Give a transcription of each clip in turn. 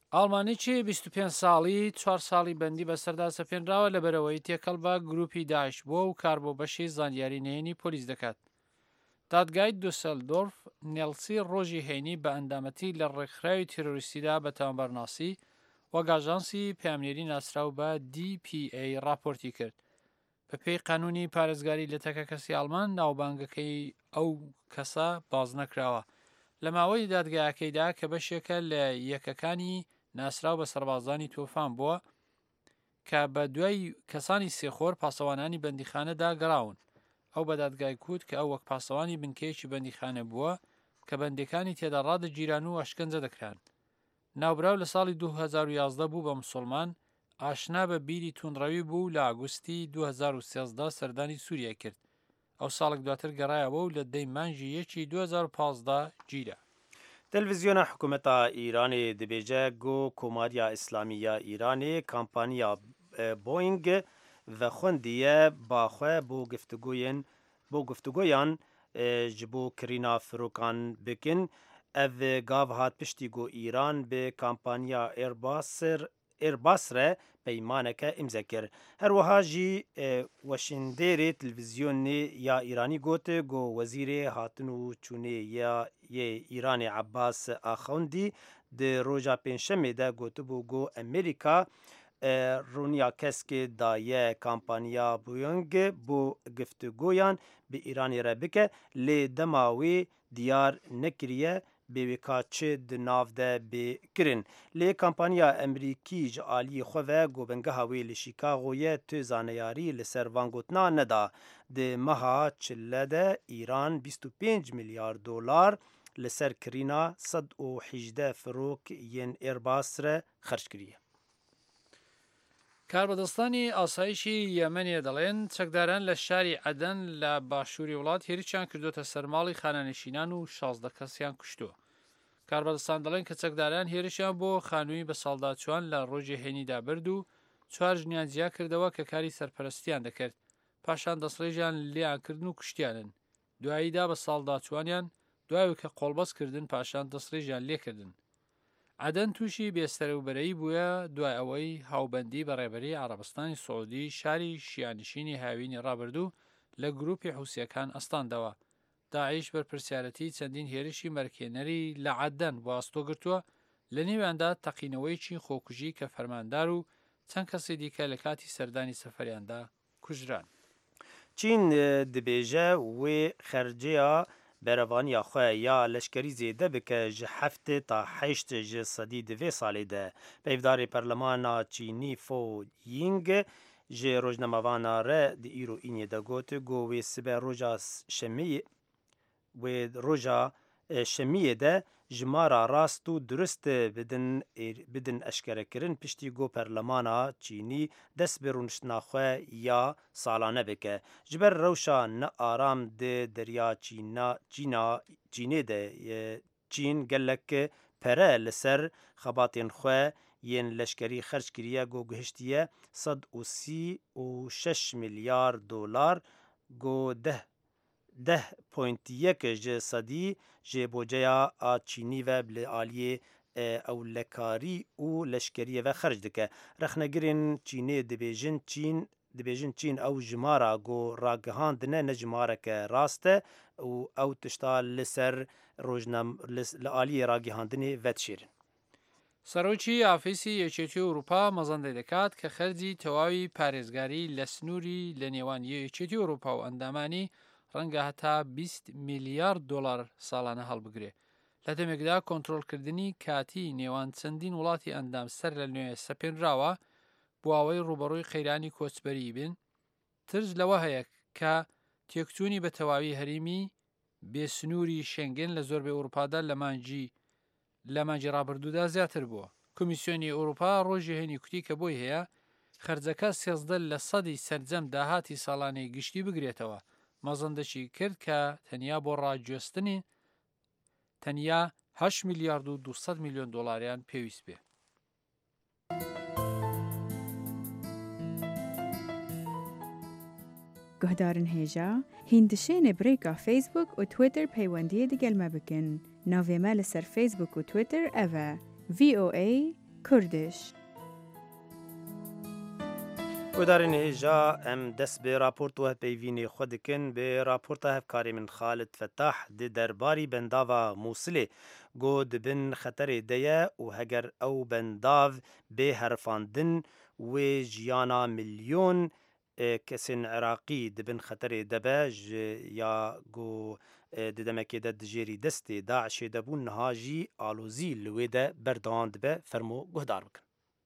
ئاڵمانیی 25 ساڵی 4 ساڵی بەندی بەسەردا سەپێنراوە لەبەرەوەی تێکەڵ بە گروپی داعش بووە و کار بۆ بەشی زانیاری نهێنی پۆلیس دەکات. دادگای دوسەلدۆرف نێلسی ڕۆژی هەینی بە ئەندامەتی لە ڕێکخراوی تیرۆریستیدا بە تاوانبەرناسی وەک ئاژانسی پامنێری ناسراو بە DPA راپۆرتی کرد. بەپێی قانونی پارێزگاری لە تەکە کەسی ئاڵمان ناوبانگەکەی ئەو کەسە باز نەکراوە لە ماوەی دادگایەکەیدا کە بەشێکە لە یەکەکانی ناسراو بە سەربازانی تۆفان بووە کە بە دوای کەسانی سێخۆر پاسەوانانی بەندیخانەدا گەڕاون. ئەو بە دادگای کوت کە ئەو وەک پاسەوانی بنکەیەکی بەندیخانە بووە کە بەندەکانی تێدا ڕادەگیران و ئەشکەنجە دەکران. ناوبراو لە ساڵی 2011 بوو بە مسلمان ئاشنا بە بیری تونڕەوی بوو لە ئاگوستی 2013 سەردانی سووریا کرد. ئەو ساڵێک دواتر گەڕایەوە و لە دەی مانجی 2015 گیرە. تلویزیۆنا حکوومەتە ئیرانی دەبێژە گۆ کۆماریە ئیسلامیە ئیرانی کامپانیا بۆینگ və xwendiye baxwe بۆ گفتگویان ji bo kirîna firokan bikin. Ev gav hat piştî ku Îran bi kampanya Airbus re peymaneke imze kir. Her wiha jî weşîndêrê televîzyonê ya Îranî got ku wezîrê hatin û çûnê yê Îranê Abbas Axundî di roja pênşemê de gotibû ku Amerîka rûniya keskê daye kampanya Boeing bû giftugoyan bi Îranê re bike lê dema wê diyar nekiriye bêwîka çi di nav de bêkirin. Lê kampanya Emerîkî ji aliyê xwe ve gobengeha wê li Şîkagoyê tu zaneyarî li ser van gotina neda. Di meha çile de Îran 25 milyar dolar li ser kirîna 118 firok yên Airbus re xerc kiriye. کاربەدەستانی ئاسایشی یەمەنیە دەڵێن چەکداران لە شاری عەدەن لە باشووری وڵات هێرشیان کردوتە سەرماڵی خانەنشینان و 16 کەسیان کوشتووە. کاربەدەستان دەڵێن کە چەکداران هێرشیان بۆ خانووی بە ساڵداچوان لە ڕۆژی هێنیدا برد و 4 ژنیان جیا کردەوە کە کاری سەرپەرستیان دەکرد. پاشان دەسڕێژیان لیان کردن و کوشتیانن. دواییدا بە ساڵداچوانیان دوای کە قۆڵبەستکردن پاشان دەسڕێژیان لێکردن. عەدەن تووشی بێستەرەوبەرەیی بووە دوای ئەوەی هاوبەندی بەڕێبەری عەرەبستانی سعودی شاری شیانشینی هاوینی ڕابردوو لە گروپی حوسیەکان ئەستاندەوە. داعیش بەرپرسیارەتی چەندین هێرشی مەرکێنەری لە عەدەن بۆ ئاستۆگرتووە لە نێواندا تەقینەوەیکی خۆکوژی کە فەرماندار و چەند کەسی دیکە لە کاتی سەردانی سەفەریاندا کوژران. چین dibêje wê xerciya berevaniya xwe ya leşkerî zêde bike ji 7 ta 8 ji sedî di vê salê de. Peyvdarê Perlemana Çînî Fo Ying ji rojnamavana re di îro înê de got ku wê sibe roja şemiyê de ji mara rast û durist bidin eşkerekirin piştî ku Perlemana Çînî dest bi rûniştina xwe ya salane bike. Ji ber rewşa nearam di derya Çînê de Çîn gelek pere li ser xebatên xwe yên leşkerî xerc kiriye ku gihiştiye 136 milyar dolar ku 10.1 ji sedî ji boceya a Çînî ve li aliyê ewlekarî û leşkeriyê ve xerc dike. Rexnegirên Çînê dibêjin Çîn ew jimara ku ragihandine ne jimareke rast e û ew tişta li ser li aliyê ragihandinê vedişêrin. سەرۆکی ئافیسی یەکێتی ئەوروپا مەزەندەی دەکات کە خەرجی تەواوی پارێزگاری لە سنووری لە نێوان یەکێتی ئەوروپا و ئەندامانی ڕەنگە هەتا 20 میلیارد دۆلار ساڵانە هەڵبگرێ. لە دەمێکدا کۆنتڕۆلکردنی کاتی نێوان چەندین وڵاتی ئەندام سەر لە نوێ سەپێنراوە بۆ ئەوەی ڕوبەڕووی خەیرانی کۆچبەری بن. ترس لەوە هەیە کە تێکچوونی بە تەواوی هەریمی بێسنووری شێنگن لە زۆربەی ئەوروپادا لە مانجی ڕابردوودا زیاتر بووە. کۆمیسیۆنی ئەوروپا ڕۆژی هێنی کوتی کە بۆی هەیە خەرجەکە 13% سەرجەم داهاتی ساڵانەی گشتی بگرێتەوە. مەزەندەشی کرد کە تەنیا بۆ ڕاگوێستنی تەنیا 8 میلیارد و 200 میلیۆن دۆلاریان پێویست بێ. گهدارن هێژا هیندشێنێ برێکا فیسبوک و تویتر پەیوەندیە دەگەل me bikin. Navê me li ser Facebook û Twitter ev e VOA کوردش. ودارین هجا ام دست به راپورت و پیوینی خود کن به راپورت هفکاری من خالد فتاح ده درباری بنداو موصله گو دبن خطر دیه و هگر او بنداو به هرفاندن و جیانا میلیون کسین عراقی دبن خطر دبه یا گو ددمکی ده دجیری دست داعش دبون نهاجی آلوزی لویده برداند به فرمو گهدار بکن.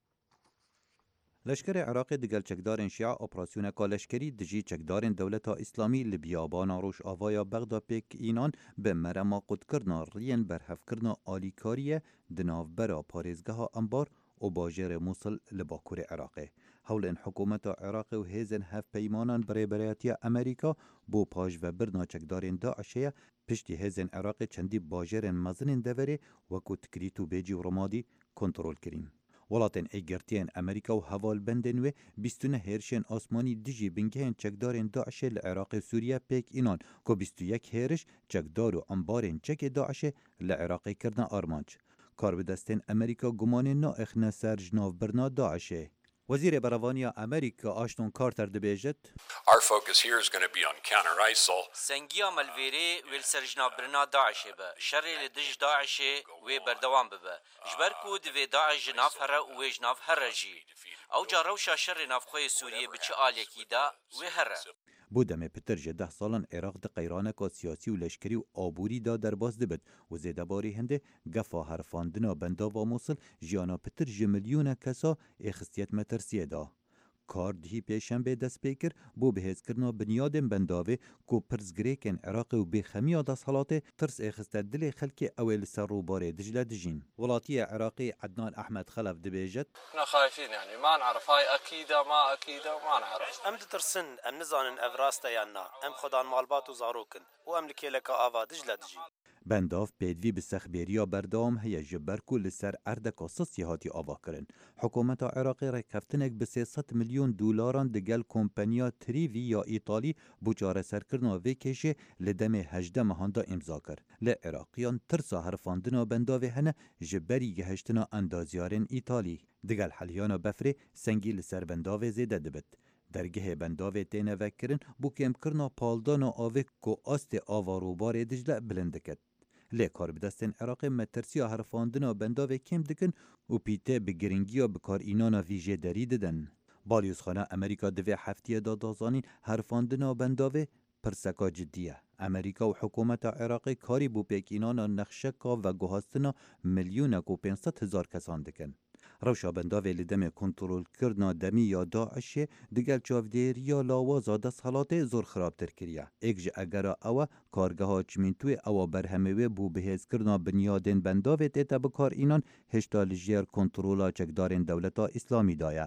لشکر عراق دگل چکدارن شیعه اپراسیون کالشکری دجی چکدارن دولتا اسلامی لبیابانا روش آوایا بغدا پیک اینان به مرما قد کرنا رین برحف کرنا آلیکاریه دناف برا پارێزگەها انبار و باجر موصل لباکور عراقه. هولن حکومت عراق و هیزن هف پیمانان برای برایتی امریکا بو پاج و برنا چکدارن داعشه پشتی هیزن عراق چندی باجرن مزنن دوره وکو تکریتو بیجی و رمادی کنترول کرین. ولاتن ایگرتین امریکا و هوال بندن و 29 هرشن آسمانی دجی بنگهن چکدارن داعش لعراق سوریه پیک اینان که 21 هرش چکدار و انبارن چک داعش لعراق کردن آرمانچ. کار بدستن امریکا گمان ناخنه سر جناف برنا داعشه. وزیر بروانیا امریکا آشتون کارتر دبیجت Our focus here is going to be on counter-ISIL. سنگیا ملویری ویل سرجنا برنا داعش به شر لدج داعش و بردوام به جبرکو دوی داعش جناف هر و جناف هر جی او جاروشا شر نافخوی سوریه بچه آلیکی دا و هر بودم پتر 10 سالان عراق ده قیرانکا سیاسی و لشکری و آبوری دا در باز دبد و زیده باری هنده گفا هرفاندنا بندا و موصل جیانا پتر جملیون کسا اخستیت مترسیه دا. کار دهی پیشنبه دست پیکر بو بهز کرنا بنیادن بنداوه کو پرزگریکن عراق و بخمیا دست حالاته ترس اخسته دل خلک اول سر رو باره دجله دجین. ولاتی عراقی عدنان احمد خلف دبیجت احنا خايفين يعني ما نعرف هاي اكيده ما اكيده ما نعرف ام تترسن ام نزانن افراستا یانا ام خدان مالبات و زاروکن و ام لکیلکا آوا دجله دجی. بنداف پیدوی به سخبیریا بردام هیا جبرکو لسر اردکا سیاحتی آوا کرن. حکومت عراقی رکفتنک به 300 میلیون دلاران دگل کمپانیا تریوی یا ایتالی بچاره سرکرنا وی کشه لدم 18 مهاندا امضا کر. لعراقیان ترسا هرفاندنا بنداوی هنه جبری گهشتنا اندازیارن ایتالی. دگل حلیانا بفره سنگی لسر بنداوی زیده دبت. درگه بنداوی تینه وکرن بو کم کرنا پالدانا آوه کو آست آواروبار دجله بلندکت. لی کار بدستن عراق مترسیا هرفاندنا بنداوی کم دکن و پیته بگرنگیا بکار اینانا ویژه دری ددن. بالیوزخانه امریکا دوی هفتیه دادازانی هرفاندنا بنداوی پرسکا جدیه. امریکا و حکومت عراقی کاری بو پیک اینانا نخشکا و گوهستنا میلیونک و 500,000 کسان دکن. روشا بنداوی لدم کنترول کردنا دمی یا داعش دگل چاودیر یا لاوازا دست حالات زور خراب تر کریه. اگج اگرا او کارگه ها چمینتوی او برهموی بو بهز کردنا بنیادن بنداوی تیتا بکار اینان هشتا لجیر کنترولا چکدارن دولتا اسلامی دایه.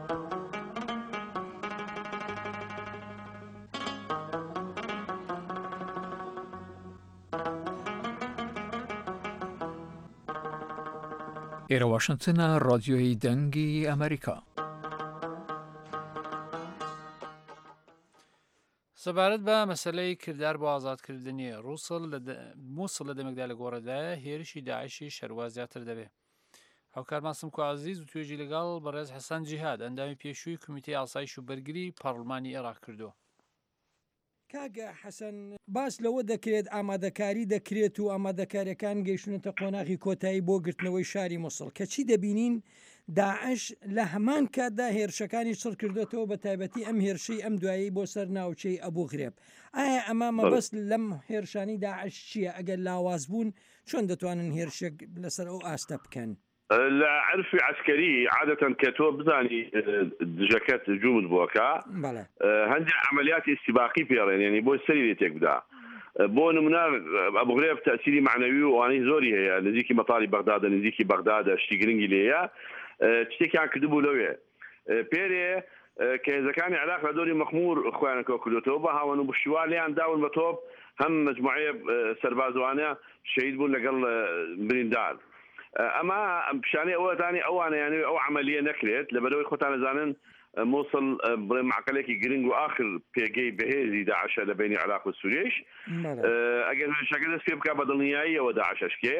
ایرا واشنگتن رادیوی دنگی امریکا. سەبارەت بە مەسەلەی کردار بۆ ئازادکردنی مووسڵ لە دەمەکدا لە گۆڕەدایە هێرشی داعشی شەروا زیاتر دەبێت. هاوکارمان سمکو عەزیز و توێژی لەگەڵ بەڕێز حەسەن جیهاد ئەندامی پێشووی کمیتەی ئاسایش و بەرگری پەرلەمانی عێراق کردووە. کاگە حەسەن باس لەوە دەکرێت ئامادەکاری دەکرێت و ئامادەکاریەکان گەیشتونەتە قۆناغی کۆتایی بۆ گرتنەوەی شاری مووسڵ کەچی دەبینین داعش لە هەمان کاتدا هێرشەکانی سڕ کردوێتەوە بە تایبەتی ئەم هێرشەی ئەم دوایی بۆ سەر ناوچەی ئەبوو غرێب. ئایا ئەمە مەبەست لەم هێرشانی داعش چییە؟ ئەگەر لاواز بوون چۆن دەتوانن هێرشێک لەسەر ئەو ئاستە بکەن؟ لا عرفي عسكري عادة كتو بزاني دجاكات جومد بوكا هندي عمليات استباقي فيرين يعني بو السري تكبدا بو نمنا ابو غريب تاثيري معنوي واني زوري هي نزيكي مطالب بغداد نزيكي بغداد اشتيغرينجي ليا تشتكي عن كدبو لويه بيري كاذا كان علاقه دوري مخمور اخواننا كوكلوتوبا هاونو بشوالي عن داول مطوب هم مجموعيه سربازوانه شهيد بون لقل بريندار اما بشاني او ثاني او انا يعني او عمليه نكلت لبدوي خوتانا زانن موصل معقلكي جرينجو اخر بيجي بهذه داعش لبيني علاقه السوريش اجل شكل في بكا بدل نهائيه وداعش اشكي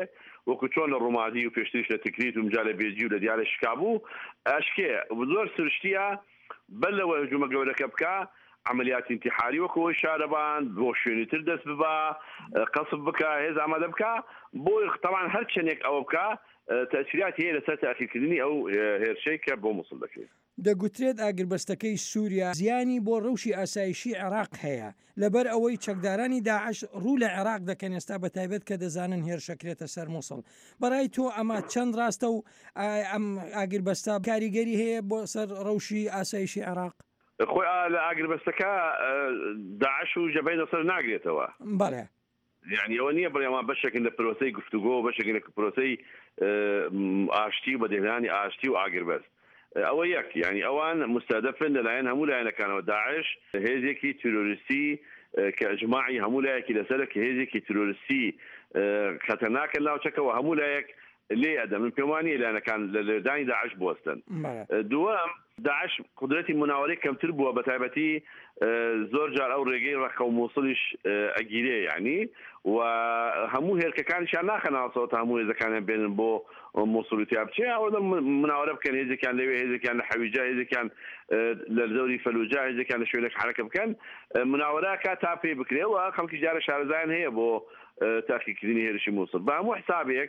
وەکو چۆن لە ڕوومادی و پێشتریش لە تکریت و مجال لە بێجی و لە دیارە شکابوو ئەشکێ زۆر سرشتیە بەر لەوە هجوومە گەورەکە بکە عملیات انتحاری وەکەوەی شارەبان بۆ شوێنی تر دەست ببە قەسب بکە هێز ئامادە بکە بۆی طبعا هەر چنێک ئەوە بکە تەسیرات هەیە لەسەر تاخیرکردنی ئەو هێرشەی کە بۆ مووسڵ دەکرێت. دەگوترێت ئاگربەستەکەی سووریا زیانی بۆ ڕەوشی ئاسایشی عێراق هەیە لەبەر ئەوەی چەکدارانی داعش ڕوو لە عێراق دەکەن ئێستا بە تایبەت کە دەزانن هێرشەکرێتە سەر مووسڵ. بەڕای تۆ ئەمە چەند ڕاستە و ئەم ئاگربەستە کاریگەری هەیە بۆ سەر ڕەوشی ئاسایشی عێراق؟ خۆی لە ئاگربەستەکە داعش و جەبهەی نەسەر ناگرێتەوە. بەڵێ يعني ئەوە نییە بڵێ بەشێک لە پرۆسەی گفتوگۆ بەشێک لە پرۆسەی ئاشتی و بەدێهێنانی ئاشتی و ئاگربەست ئەوە یەک یعنی ئەوان مستهدفن لەلایەن هەموو لایەنەکانەوە داعش هێزێکی تیرۆریستی کە ئەجماعی هەموو لایەکی لەسەرە کە هێزێکی تیرۆریستی خەتەرناکە ناوچەکەەوە هەموو لایەک لێ ئەدەم من پێم وانیە لایەنەکان لە لێدانی داعش بوەستن. دووەم داعش قدرەتی مناوەرەی کەمتر بووە بە تایبەتی زۆر جار ئەو ڕێگەی ڕەخە و مووسڵیش ئەگیرێ یعنی و هەموو هێرکەکانیشان ناخەناوەسەوە تا هەموو هێزەکانیان بێنن بۆ مووسڵیتیا بچێ ئەوە مناوەرە بکەن هێزێکیان لەوێ هێزێکیان لە حەویجا هێزێکیان لە زەوری فەلوجا هێزێکیان لە شوێنێک حرەکە بکەن مناوەرەکە تا پێ بکرێەوە خەڵکی جارە شارەزایان هەیە بۆ تاقیکردنی هێرشی مووسڵ بە هەموو حسابێک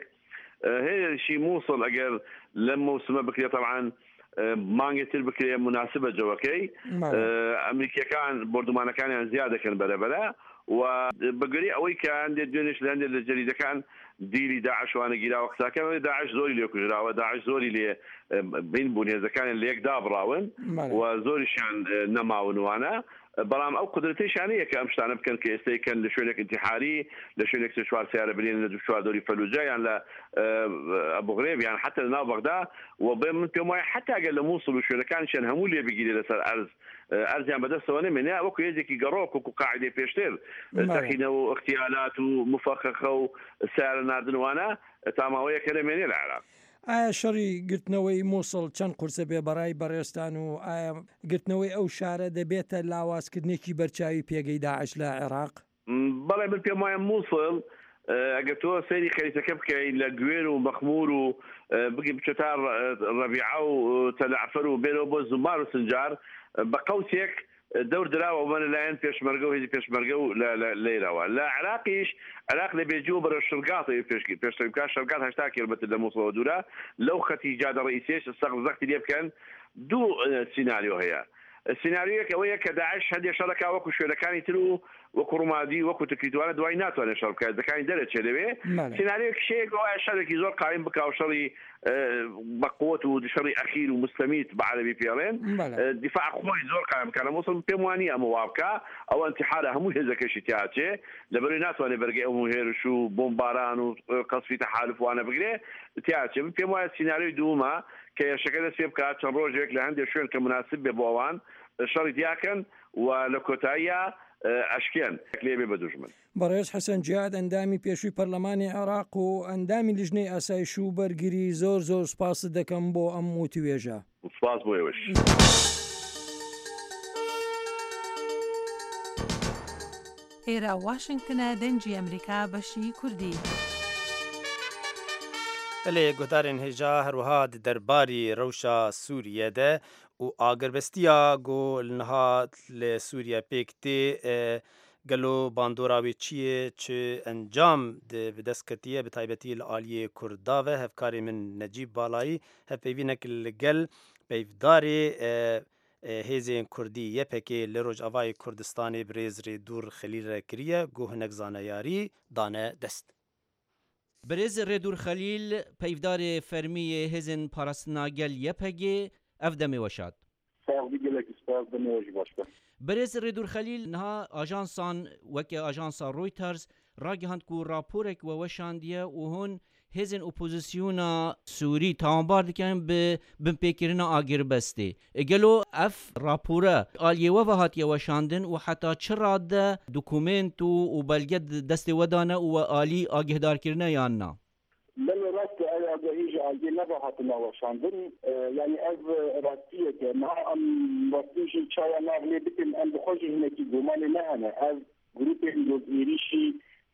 هێرشی مووسڵ ئەگەر لەم موسمە بکرێت طبعاً مانگێتر بکرێ مناسبە جەوەکەی ئەمریکیەکان بردومانەکانیان زیاد دەکەن بەرەبەرە و بەگوێرەی ئەوەی کە هەندێک دوێنێش لە هەندێک لە جەریدەکان دیری داعشوانە گیراوە قساکە داعش زۆری لێ کوژراوە داعش زۆری لێ بین بوون هێزەکانیان لە یەکدا بڕاون و زۆریشیان نەماونوانە بەڵام ئەو قدرەتەیشانەیە کە ئەم شتانە بکەن کە ئێستاکەن لە شوێنێک انتحاری لە شوێنێک چوار سیارە بنێن لە چوار دۆری فەلوجا یان لە ئەبوغرێب یان حتا لە ناو بەغدا و بێ من پێم وایە حتا ئەگەر لە مووسڵ و شوێنەکانیشیان هەموو لێ بگیرێ لەسەر ئەرزیان بەدەستەوە نەمێنێ وەکو هێزێکی گەڕۆک وەکو قاعدەی پێشتر تەقینەوە و اختیالات و مفەخەخە و سیارە ناردنوانە تاماوەیە کە دەمێنێ لە عێراق. ئایا شەڕی گرتنەوەی مووسڵ چەند قورسە بێ بەڕای بەڕێستان و ئایا گرتنەوەی ئەو شارە دەبێتە لاوازکردنێکی بەرچاوی پێگەی داعش لە عێراق؟ بەڵێ من پێم وایە مووسڵ ئەگەر تۆ سەیری خەریتەکە بکەین لە گوێر و مەخمور و بگی بچێ تا ڕەبیعە و تەلعفەر و بێرەوە بۆ زومار و سنجار بە قەوسێک دەور دراوە بە لەلایەن پێشمەرگە و هێزی پێشمەرگە و لێرەوە لە عێراقیش عێراق لە بێجیەوە بەرە شرگاتی پێشترکار شەرگات 80 کیلۆمەتر لە مووسڵەوە دوورە لەو خەتی جادە ڕئیسیش زەختی لێ بکەن دوو سیناریۆ هەیە. سیناریۆیەک ئەوەیە کە داعش هەندێک شەڕەکە وەکو شوێنەکانی تر و وەکو ڕوومادی وەکو تکریتوانە دوای ناتوانێت شەڕ بکات دەکانی دەرەچێ لەوێ سیناریۆیەک شەیەک وایە شەڕێکی زۆر قایم بکا و شەڕی بەقوت و شەڕی ئەخیر و مستەمیت بە عەرەبی پێڵێن دیفاع خۆی زۆر قایم بکە لە مووسڵ پێم وانیە ئەمە وا بکە ئەو انتحارە هەموو هێزەکەشی تیاچێ لەبەرەوەی ناتوانێت بەرگەی ئەو هێرش و بۆمباران و قەسفی تەحالوفوانە بگرێ تیاچێ من پێم وایە سیناریۆی دوومە کە هێرشەکە دەست پێ بکات چەند ڕۆژێک لە هەندێک شوێن کە مناسب بێ بۆ ئەوان شەڕی دیاکەن و لە کۆتاییە ئەشکێن لێبێ بە دوژمن. بەڕێز حەسەن جیاد ئەندامی پێشووی پەرلەمانی عێراق و ئەندامی لیژنەی ئاسایش و بەرگری زۆر سپاست دەکەم بۆ ئەم وتیوێژە. سپاس بۆ ئێوەش. ئێرە واشنگتنە دەنجی ئەمریکا بەشی کوردی. لێ گوتارên هێژا هەروەها دەرباری ڕەوشە سووریەدە و ئاگربەستیە گۆلنها لە سووریا پێکتێ گەلۆ باندۆراوی چیە چ ئەنجام بدەستکەتیە بە تایبەتی لە ئالیە کورداوە هەفکاری من نەجیب باڵایی هەپەیوینەک لەگەل پەیڤدارێ هێزên Kurdî yepekê li Rojavayê Kurdistanê birêzrê Dûr Xelîl re kiriye got hinek zaneyarî dane dest. Birêz Rêdûr Xelîl peyvdarê fermiyê hêzên parastina gel yepekê ev demê weşat. Birêz Rêdûr Xelîl niha ajansan weke ajansa Reuters ragihand ku raporek we weşandiye û hûn hêzên opozisyona Sûrî tawanbar dikin bi binpêkirina agîrbestê. Gelo ev rapora aliyê we ve hatiye weşandin û heta çira de dokûment û belge destê we dane û we alî agihdarkirine yan na. Belê rast ev agahî aliyê neve hatina weşandin yani ev rastiyeke niha em rastî jî çaya nav lê bikin em bi xwe jî hinekî gumanê nehene ev grupên dozêrî jî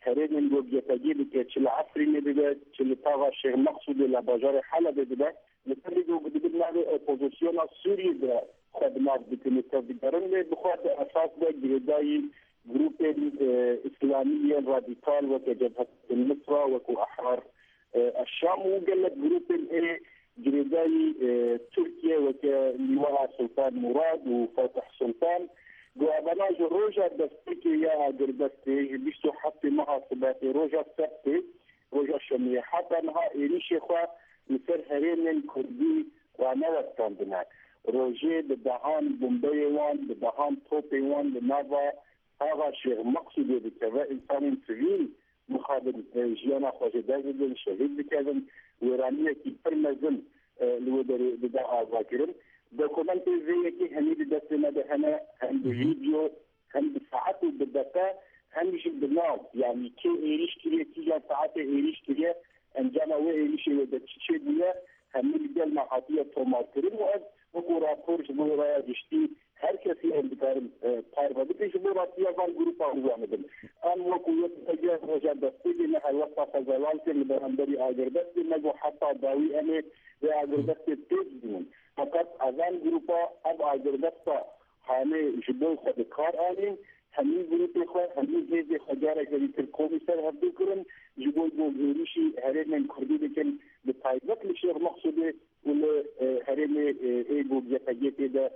هرين الوجيتاجي بكتش العصري نبدا اللي طاغى الشيخ مقصود الى بجار حلب بدا نترجو بدنا اوبوزيسيون السوري ده خدمات بكنيسه بدرن بخاط اساس ده جريداي جروب اسلاميه راديكال وكجبهه النصره وكاحرار الشام وقالت جروب جريداي تركيا وكلواء سلطان مراد وفتح سلطان وابناج روجا دستي يا قربتي بيشو حتى مع صباتي روجا سبتي روجا شمية حتى انها إيريشي خوا مثل هرين كردي ونوات تاندنا روجي بدهان بومبي وان بدهان توبي وان لنافا هذا شيء مقصود بكذا إنسان سبيل مخابر جيانا خواجه دازل شهيد بكذا ويرانية كي فرمزل لودري بدأ ذاكرين دوكومنت زي كي هني بدسنا بهنا هم فيديو هم بساعات بالدقة هم يجي بالناس يعني كي إيريش كريه تيجي ساعات إيريش كريه أنجانا وإيريش ودتشي بيا هم بدل معاتية توماترين وكورا فورش بورا جشتي هر کسی اندکار پار بده پیش براتیا وان گروپ آوازه بدن آن وقویت تجاه روزا دستی نه هر وقت فضلال که لبرندری آگردست نگو حتی داوی امه و آگردست تیزدون فقط از آن گروپ اب آگردست همه جبول خود کار آنیم همین گروپ خود همین جیز خجاره که بیتر کومیسر هفته کرن جبول بوگیریشی هرین کردی بکن به تایبت لشیخ مقصوده ولی هرین ای بوگیتاگیتی ده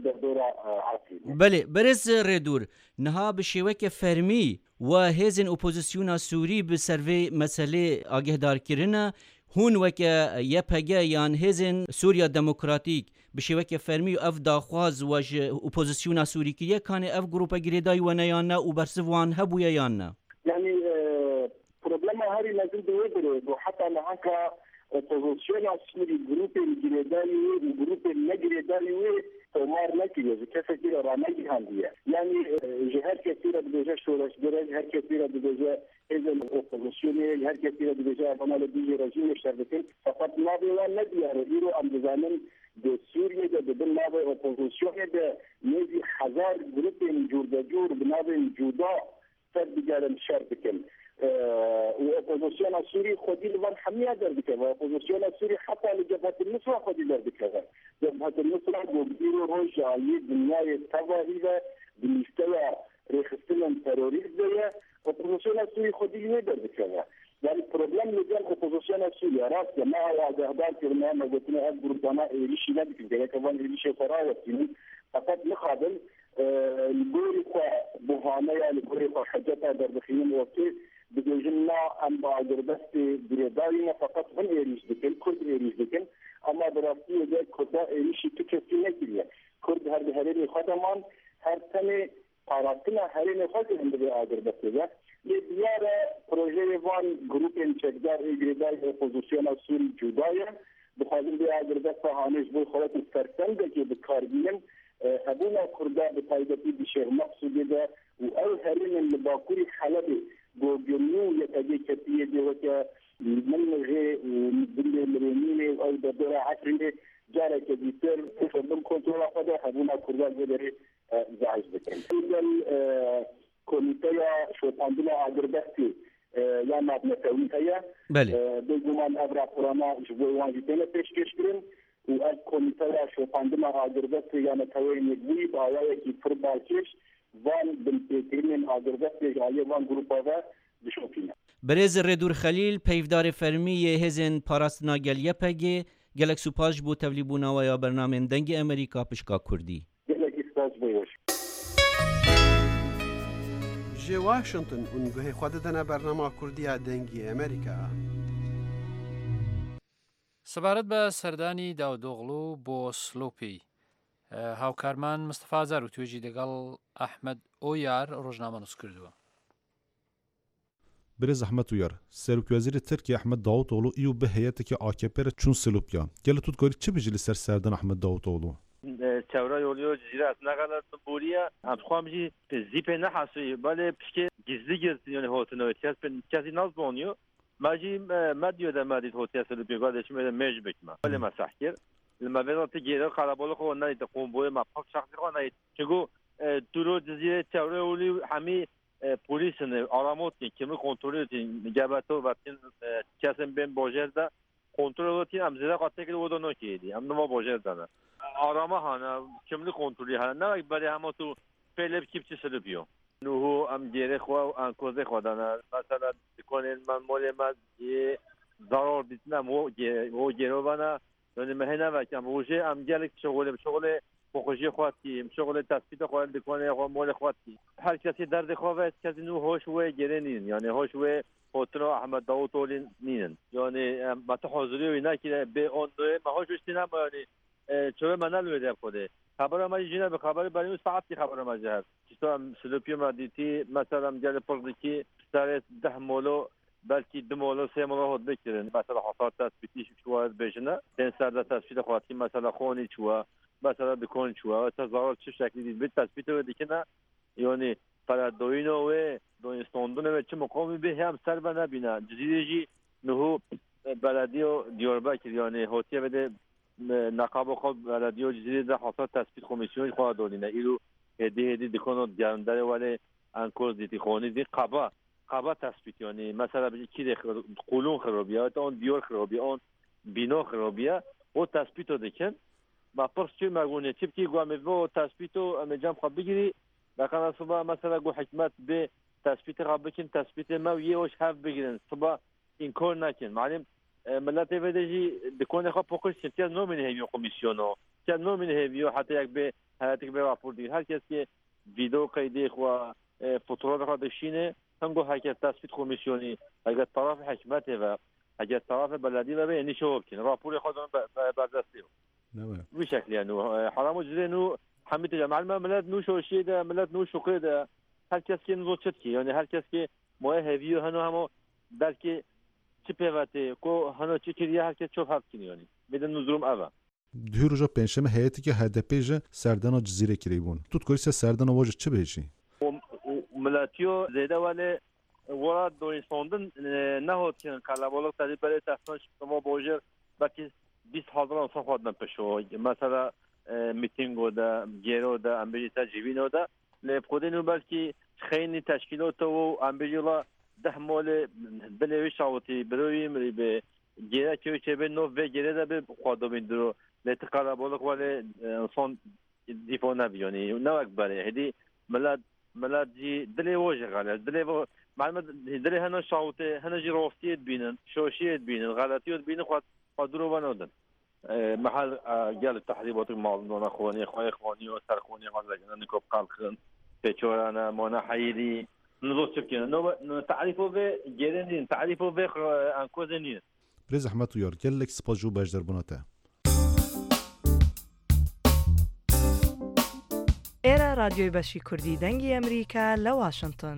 بله برز ردور نها بشوک فرمی و هزن اپوزیسیون سوری به سروی مسئله آگه دار کرنه هون وک یپگه یان هزن سوریا دموکراتیک بشوک فرمی و اف داخواز و اپوزیسیون سوری کریه کانه اف گروپا گریدای و نیانه و برسوان هبویا یانه یعنی پروبلم هاری نزل دوی بره و حتی نهانکا اپوزیسیون سوری گروپ گریدای و گروپ نگریدای تومار نکیه کسی که رانگی هندیه یعنی هر کسی را بجای شورش درج هر کسی را بجای ایزن اپوزیسیونی هر کسی را بجای بنال دیجی رژیم شربتین فقط نابیوان ندیاره ایرو امدزانن به سوریه ده بدن ناب اپوزیسیونی ده نیزی هزار گروپ جور بناب جودا سر بگارن شربتین واپوزیسیون سوری خودی لبن حمیه در بکه و اپوزیسیون سوری حتی لجبهة النصرة خودی در بکه جبهة النصرة بودیر روش عالی دنیای تواهیده بمستوى رخصتن تروریست ده اپوزیسیون سوری خودی لیه در بکه يعني پروبلم لجان اپوزیسیون سوری راست ما هو اهدار کرنه مگوتنه از گروپانا ایریشی نبکن که کمان ایریشی فراوستینی فقط مخابل الجوري بوهانه يعني الجوري حاجتها در بخيم وقتي بجوجنا ام باقر بس بريداينا فقط هم ايريش دكن كرد ايريش دكن اما دراسيه ده كردا ايريش تكفي نكيه كرد هر هرين خدمان هر سنه قراتنا هرين خدمان باقر بس ده يديار بروجي وان جروب ان چکدار ایگریدای اپوزیسیون سوری جدايه بخاطر باقر بس هانش بو خلاص استرسنده که بکاربینن هبونا كردا بطايبتي بشيخ مقصود ده وأو هرين اللي باكوري حلبي بوجنو يتجي كتير دي وكا من غير مدري مرينين أو بدر عشرين جارة كبير كفرهم كنترول هذا هبونا كردا بدري زعج بكرة. إذا كوميتيا شو عندنا عقربتي يا ما بنسوي هيا. بله. بيجومان أبرا قرانا جبوا واجتنا تشكيشكرين. والكوميتيا شو عندنا عقربتي يعني توين يجوي بايا كي فرباكيش وان بالتكريم عقربتي جاي وان جروبا بشوفينا. برز ردور خلیل پیفدار فرمی هزن پاراستنا گلیه پگه گلک سوپاش بو تولیبونا و یا برنامه دنگ امریکا پشکا کردی. گلک سپاس بوش. جی واشنطن اونگوه خود دنا برنامه کردی دنگی امریکا. سەبارەت بە سەردانی داودۆغڵ بۆ سلۆپی هاوکارمان مستەفا زار و توێژی لەگەڵ ئەحمەد ئۆیار ڕۆژنامە نووس کردووە. برز احمد ویار سرک وزیر ترکیه احمد داوطoglu ایو به هیئت AKP چون سلوپیا گل تو گوری چه بجلی سر سردن احمد داوطoglu çevre yolu cirat ne kadar buraya amxamji zipe ne hası böyle pişke gizli girsin yani hotuna ötüyor ben kezi naz bulunuyor maji madyo da madit hotel sulupi kardeşim öyle mecbek ma böyle masahkir لما بدات گیره خرابالخ و نه قنبوی مفاق شخصی خو نه چگو درو جزیره چوره ولی همه پلیسن آراموت kimi kontrol etin gabato vatin kesin ben bojerda kontrol etin am zira qatekli odono kiydi am nova bojerda arama hana kimli kontrolü hana ne bari ama tu pelep kipçi sırpıyor nuhu am gere xwa an koze xwadana mesela dikonen man molema zarar ditna mo gerovana yani mehna ve kam roje am gelek şogole خوشی خواهی شغل تثبیت خواهد بکنه یا مال خواهی هر کسی درد خواهد کسی نو هوش و گرینین یعنی هوش و خاطر احمد داوود اولین نین یعنی مت حاضری و اینا که به اون دوه ما هوش استینم یعنی چه منال میده خوده خبر ما جینا به خبر برای ساعتی خبر ما جهر چطور سلوپی مادیتی مثلا گل پردکی سر 10 مولو بلکه 2 مولو 3 مولو هد بکرن مثلا حصار تثبیتی شو بجنه ten سر تثبیت خواهی مثلا خونی چوا مثلا بکن چوا تظاهر چه شکلی دید به تثبیت و دیگه یعنی para doino ve doinstondun ve çi mukami be hem ser ve nebina cizireci nuhu belediye Diyarbakır yani hotiye ve de nakabo khod belediye cizirede hasat tespit komisyonu khod doline ilu hedi dikono diyandare vale ankoz diti khoni di qaba tespit yani mesela bir iki de qulun kharabiya on diyor kharabiya on bino kharabiya o tespit odiken ما پرس چه مرگونه چه کی گوام و تثبیتو امجام خب بگیری لکن صبح مثلا گو حکمت به تثبیت قبل کن تثبیت ما و یهوش هف بگیرن صبح این کار نکن معلم ملت ودجی دکونه خب پوکش چه نوع هیو کمیسیونو چه نوع هیو حتی یک به حالت به راپور دیر هر کس که ویدیو قیدی خو فوتورات خو بشینه هم گو حرکت تثبیت کمیسیونی اگر طرف حکمت و اگر طرف بلدی و به نشو کن راپور خودم برداشتی بشكل يعني حرام وجزء انه حميت جماعه ملات نو شو شيء ده ملات نو شو كده هر کس که نزو چتکی يعني هر کس که ما هیویو هنو همو بلکه چی پیوته کو هنو چی کریه هر کس چوب هفت کنی يعني بدن نزروم اوا دو روزا پنجشنبه هیئتی که هدپیج سردانا جزیره کریبون تو کوریس سردانا واجد چه بهشی ملاتیو زیده ولی ورا دوینستوندن نهاد که کلابالق تدید برای تحسنش ما باجر بلکه 20,000 انسان خودم پشو مثلا میتینگو دا گیرو دا امبریتا جیبینو دا لپخودینو بلکی خیلی تشکیلات و امبریلا 10 مال بلوی شاوتی بروی مری به گیره که چه به نو و گیره دا به خودمون درو لتقرا بالق ولی انسان دیفو نبیونی نو اکبره هدی ملت جی دلی وجه غلط دلی معلومه دلی هنا شاوتی هنا جی راستیت بینن شوشیت بینن غلطیت بینن قدرو بنودن محل قال التحريبات المعلنة اخواني وسرخوني غزانا نكوب قالخن بيچورانا مونا حيري نزوت شكينا نو تعريفو به جيرين تعريفو به انكوزنين برز احمد ويار قال لك سباجو باجدر بناته إيرا راديو باشي كردي دنجي أمريكا لواشنطن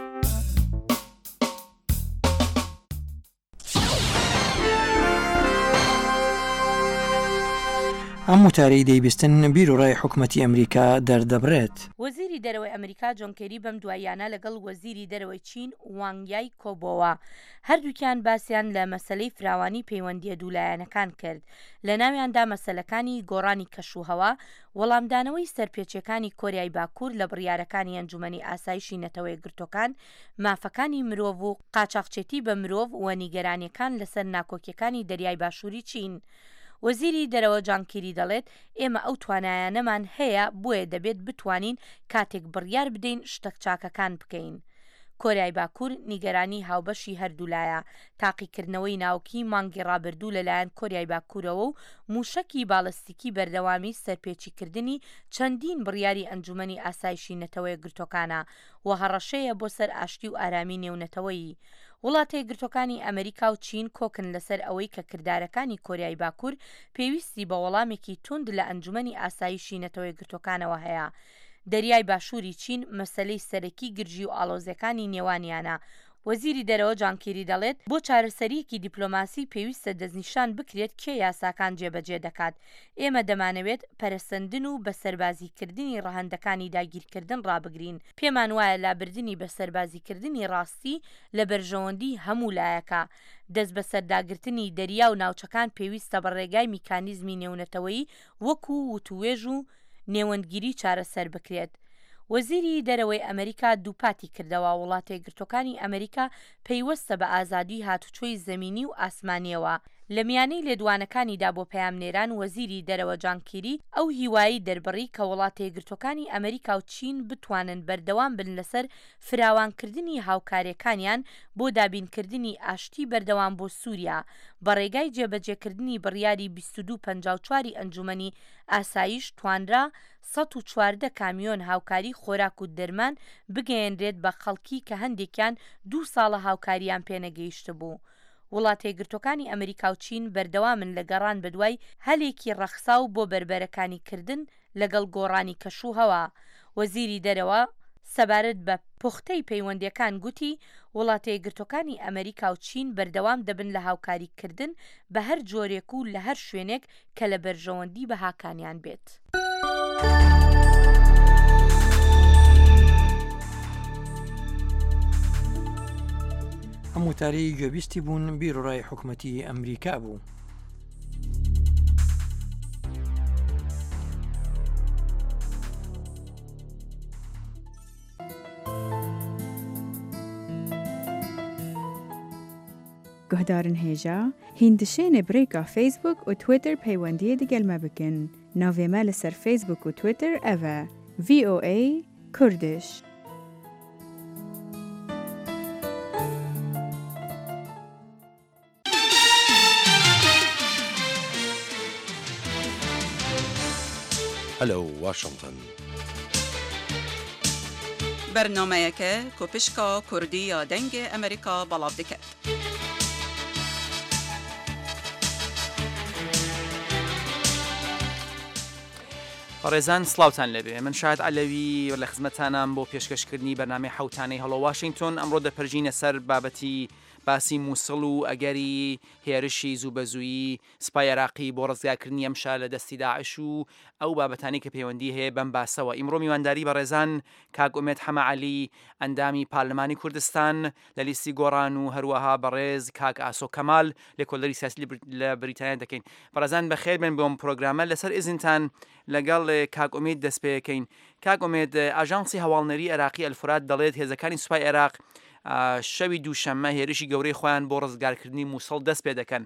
ئەم وتارەی دەیبیستن بیر و ڕای حکوومەتی ئەمریکا دەردەبرێت. وەزیری دەرەوەی ئەمریکا جۆن کێری بەم دواییانە لەگەڵ وەزیری دەرەوەی چین وانگیای کۆبۆوە هەردووکیان باسییان لە مەسەلەی فراوانی پەیوەندیە دوولایەنەکان کرد لە ناویاندا مەسەلەکانی گۆڕانی کەشوهەوا وەڵامدانەوەی سەرپێچەکانی کۆریای باکوور لە بڕیارەکانی ئەنجومەنی ئاسایشی نەتەوەی گرتوەکان مافەکانی مرۆڤ و قاچاقچێتی بە مرۆڤ و نیگەرانیەکان لەسەر ناکۆکیەکانی دەریای باشووری چین. وەزیری دەرەوە جان کێری دەڵێت ئێمە ئەو توانایانەمان هەیە بۆیە دەبێت بتوانین کاتێک بڕیار بدەین شتەک چاکەکان بکەین. کۆریای باکوور نیگەرانی هاوبەشی هەردوولایە تاقیکردنەوەی ناوکی مانگی ڕابردوو لەلایەن کۆریای باکوورەوە و موشەکی باڵستیکی بەردەوامی سەرپێچیکردنی چەندین بڕیاری ئەنجومەنی ئاسایشی نەتەوەی گرتوەکانە و هەڕەشەیە بۆ سەر ئاشتی و ئارامی نێونەتەوەیی. وڵاتە گرتوەکانی ئەمریکا و چین کۆکن لەسەر ئەوەی کە کردارەکانی کۆریای باکوور پێویستی بە وەڵامێکی توند لە ئەنجومەنی ئاسایشی نەتەوەی گرتوەکانەوە هەیە. دەریای باشووری چین مەسەلەی سەرەکی گرژی و ئاڵۆزیەکانی نێوانیانە. وەزیری دەرەوە جان کێری دەڵێت بۆ چارەسەریەکی دیپلۆماسی پێویستە دەستنیشان بکرێت کێ یاساکان جێبەجێ دەکات. ئێمە دەمانەوێت پەرەسەندن و بەسەربازیکردنی ڕەهەندەکانی داگیرکردن ڕابگرین. پێمان وایە لابردنی بەسەربازیکردنی ڕاستی لە بەرژەوەندی هەموو لایەکە. دەست بە سەرداگرتنی دەریا و ناوچەکان پێویستە بە ڕێگای میکانیزمی نێونەتەوەیی وەکو وتوێژ و نێوەندگیری چارەسەر بکرێت. وەزیری دەرەوەی ئەمریکا دووپاتی کردەوە وڵاتە یەکگرتووەکانی ئەمریکا پەیوەستە بە ئازادی هاتوچۆی زەمینی و ئاسمانیەوە. لە میانەی لێدوانەکانیدا بۆ پەیامنێران وەزیری دەرەوە جان کیری ئەو هیوایی دەربڕی کە وڵاتە یەکگرتووەکانی ئەمریکا و چین بتوانن بەردەوام بن لەسەر فراوانکردنی هاوکاریەکانیان بۆ دابینکردنی ئاشتی بەردەوام بۆ سووریا بە ڕێگای جێبەجێکردنی بڕیاری 2254 ئەنجومەنی ئاسایش توانرا 114 کامیۆن هاوکاری خۆراک و دەرمان بگەیەنرێت بە خەڵکی کە هەندێکیان 2 ساڵە هاوکاریان پێنەگەیشت بوو. وڵاتە یەکگرتووەکانی ئەمریکا و چین بەردەوامن لە گەڕان بەدوای هەلێکی ڕەخساو بۆ بربەرەکانی کردن لەگەڵ گۆڕانی کەشوهەوا. وەزیری دەرەوە سەبارەت بە پوختەی پەیوەندیەکان گوتی وڵاتە یەکگرتووەکانی ئەمریکا و چین بەردەوام دەبن لە هاوکاریکردن بە هەر جۆرێک و لە هەر شوێنێک کە لە بەرژەوەندی بە هاکانیان بێت. ئەم وتارەی گوێبیستی بوون بیرۆڕای حکوومەتی ئەمریکا بوو. گهدارن هێژا هیندشێنێ برێکا فیسبوک و تویتر پەیوەندیە دەگەلمە بکەن. ناوێمە لەسەر فیسبوک و تویتر ئەڤە VOA کوردش. هەلو واشنگتن. بەرنامەیەکە کۆپشکا کوردی یا دەنگی ئەمریکا بەڵاو دەکات. ڕێزان سلااوان لەبێ من شاید ئەلەوی لە خزمەتانم بۆ پێشکەشکردنی بەنامەی حوتانەی هەڵۆ واشنگتن ئەمڕۆ دەپەرژینە سەر بابەتی باسی مووسڵ و ئەگەری هێرشی زوو بەزوویی سوپای عێراقی بۆ ڕزگارکردنی ئەمشار لە دەستی داعش و ئەو بابەتانی کە پەیوەندی هەیە بەم باسەوە. ئیمڕۆ میوانداری بە ڕێزان کاک ئومێد حەمەعەلی ئەندامی پارلەمانی کوردستان لە لیستی گۆڕان و هەروەها بەڕێز کاک ئاسۆ کەمال لە کۆلەری سیاسی لە بریتانیا دەکەین. بەڕێزان بەخێر بن بۆم پرۆگرامە لەسەر ئیزنتان لەگەڵ کاک ئومێد دەست پێەکەین. کاک ئومێد ئاژانسی هەواڵنەری عێراقی ئەلفورات دەڵێت هێزەکانی سوپای عێراق شەوی دووشەممە هێرشی گەورەی خۆیان بۆ ڕزگارکردنی مووسڵ دەست پێ دەکەن.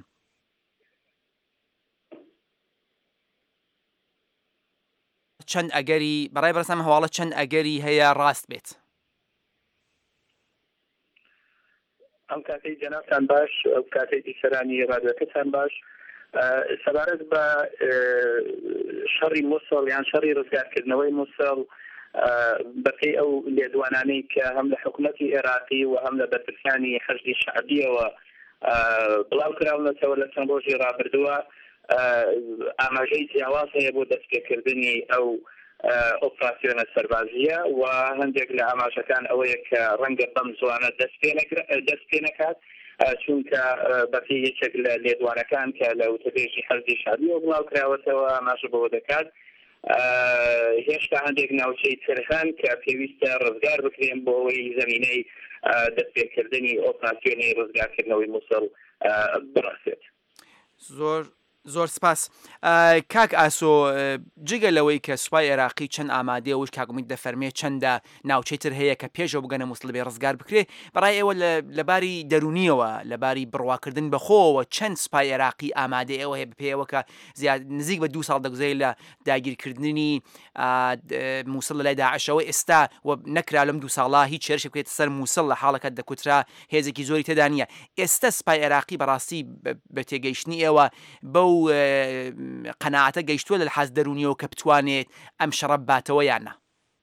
چەند ئەگەری بەڕای بەرسام هەواڵە چەند ئەگەری هەیە ڕاست بێت. ئەم کاتەی جەنابتان باش ئەو کاتەی دیسەرانی ڕادیۆکەتان باش سەبارەت بە شەڕی مووسڵ یان شەڕی ڕزگارکردنەوەی مووسڵ بەپێی ئەو لێدوانانەی کە هەم لە حکوومەتی عێراقی و هەم لە بەرپرسانی حەشدی شەعبیەوە بڵاو کراونەتەوە لە چەند ڕۆژی ڕابردووە ئاماژەی جیاواز هەیە بۆ دەستپێکردنی ئەو ئۆپراسیۆنە سەربازیە و هەندێک لە ئاماژەکان ئەوەیە کە ڕەنگە بەم زوانە دەست پێ نەکات چونکە بەپێی یەکێک لە لێدوانەکان کە لە وتەبێژی حەشدی شەعبیەوە بڵاو کراوەتەوە ئاماژە بەوە دەکات هێشتا هەندێک ناوچەی تر هەن کە پێویستە ڕزگار بکرێن بۆ ئەوەی زەمینەی دەستپێکردنی ئۆپراسیۆنی ڕزگارکردنەوەی مووسڵ بڕاسێت. زۆر سپاس. کاک ئاسۆ جگە لەوەی کە سوپای عێراقی چەند ئامادەیە وش کاکومیت دەفەرمێ چەندە ناوچەی تر هەیە کە پێشەوە بگەنە مووسڵ بێ ڕزگار بکرێ بەڕای ئێوە لەباری دەرونیەوە لەباری بڕواکردن بەخۆوە چەند سوپای عێراقی ئامادەی ئەوە هەیە بپێەوە کە نزیک بە 2 ساڵ دەگوزێت لە داگیرکردنی مووسڵ لە لای داعشەوە ئێستا و نەکرا لەم 2 ساڵا هیچ شێرشێک بکرێت سەر مووسڵ لە حاڵەکە دەکوترا هێزێکی زۆری تێدا نیە. ئێستا سوپای عێراقی بەڕاستی بە تێگەیشتنی ئێوە بەو قەناعەتە گەیشتووە لە لەحاز دەرونیەوە کە بتوانێت ئەم شەڕە باتەوە یانە؟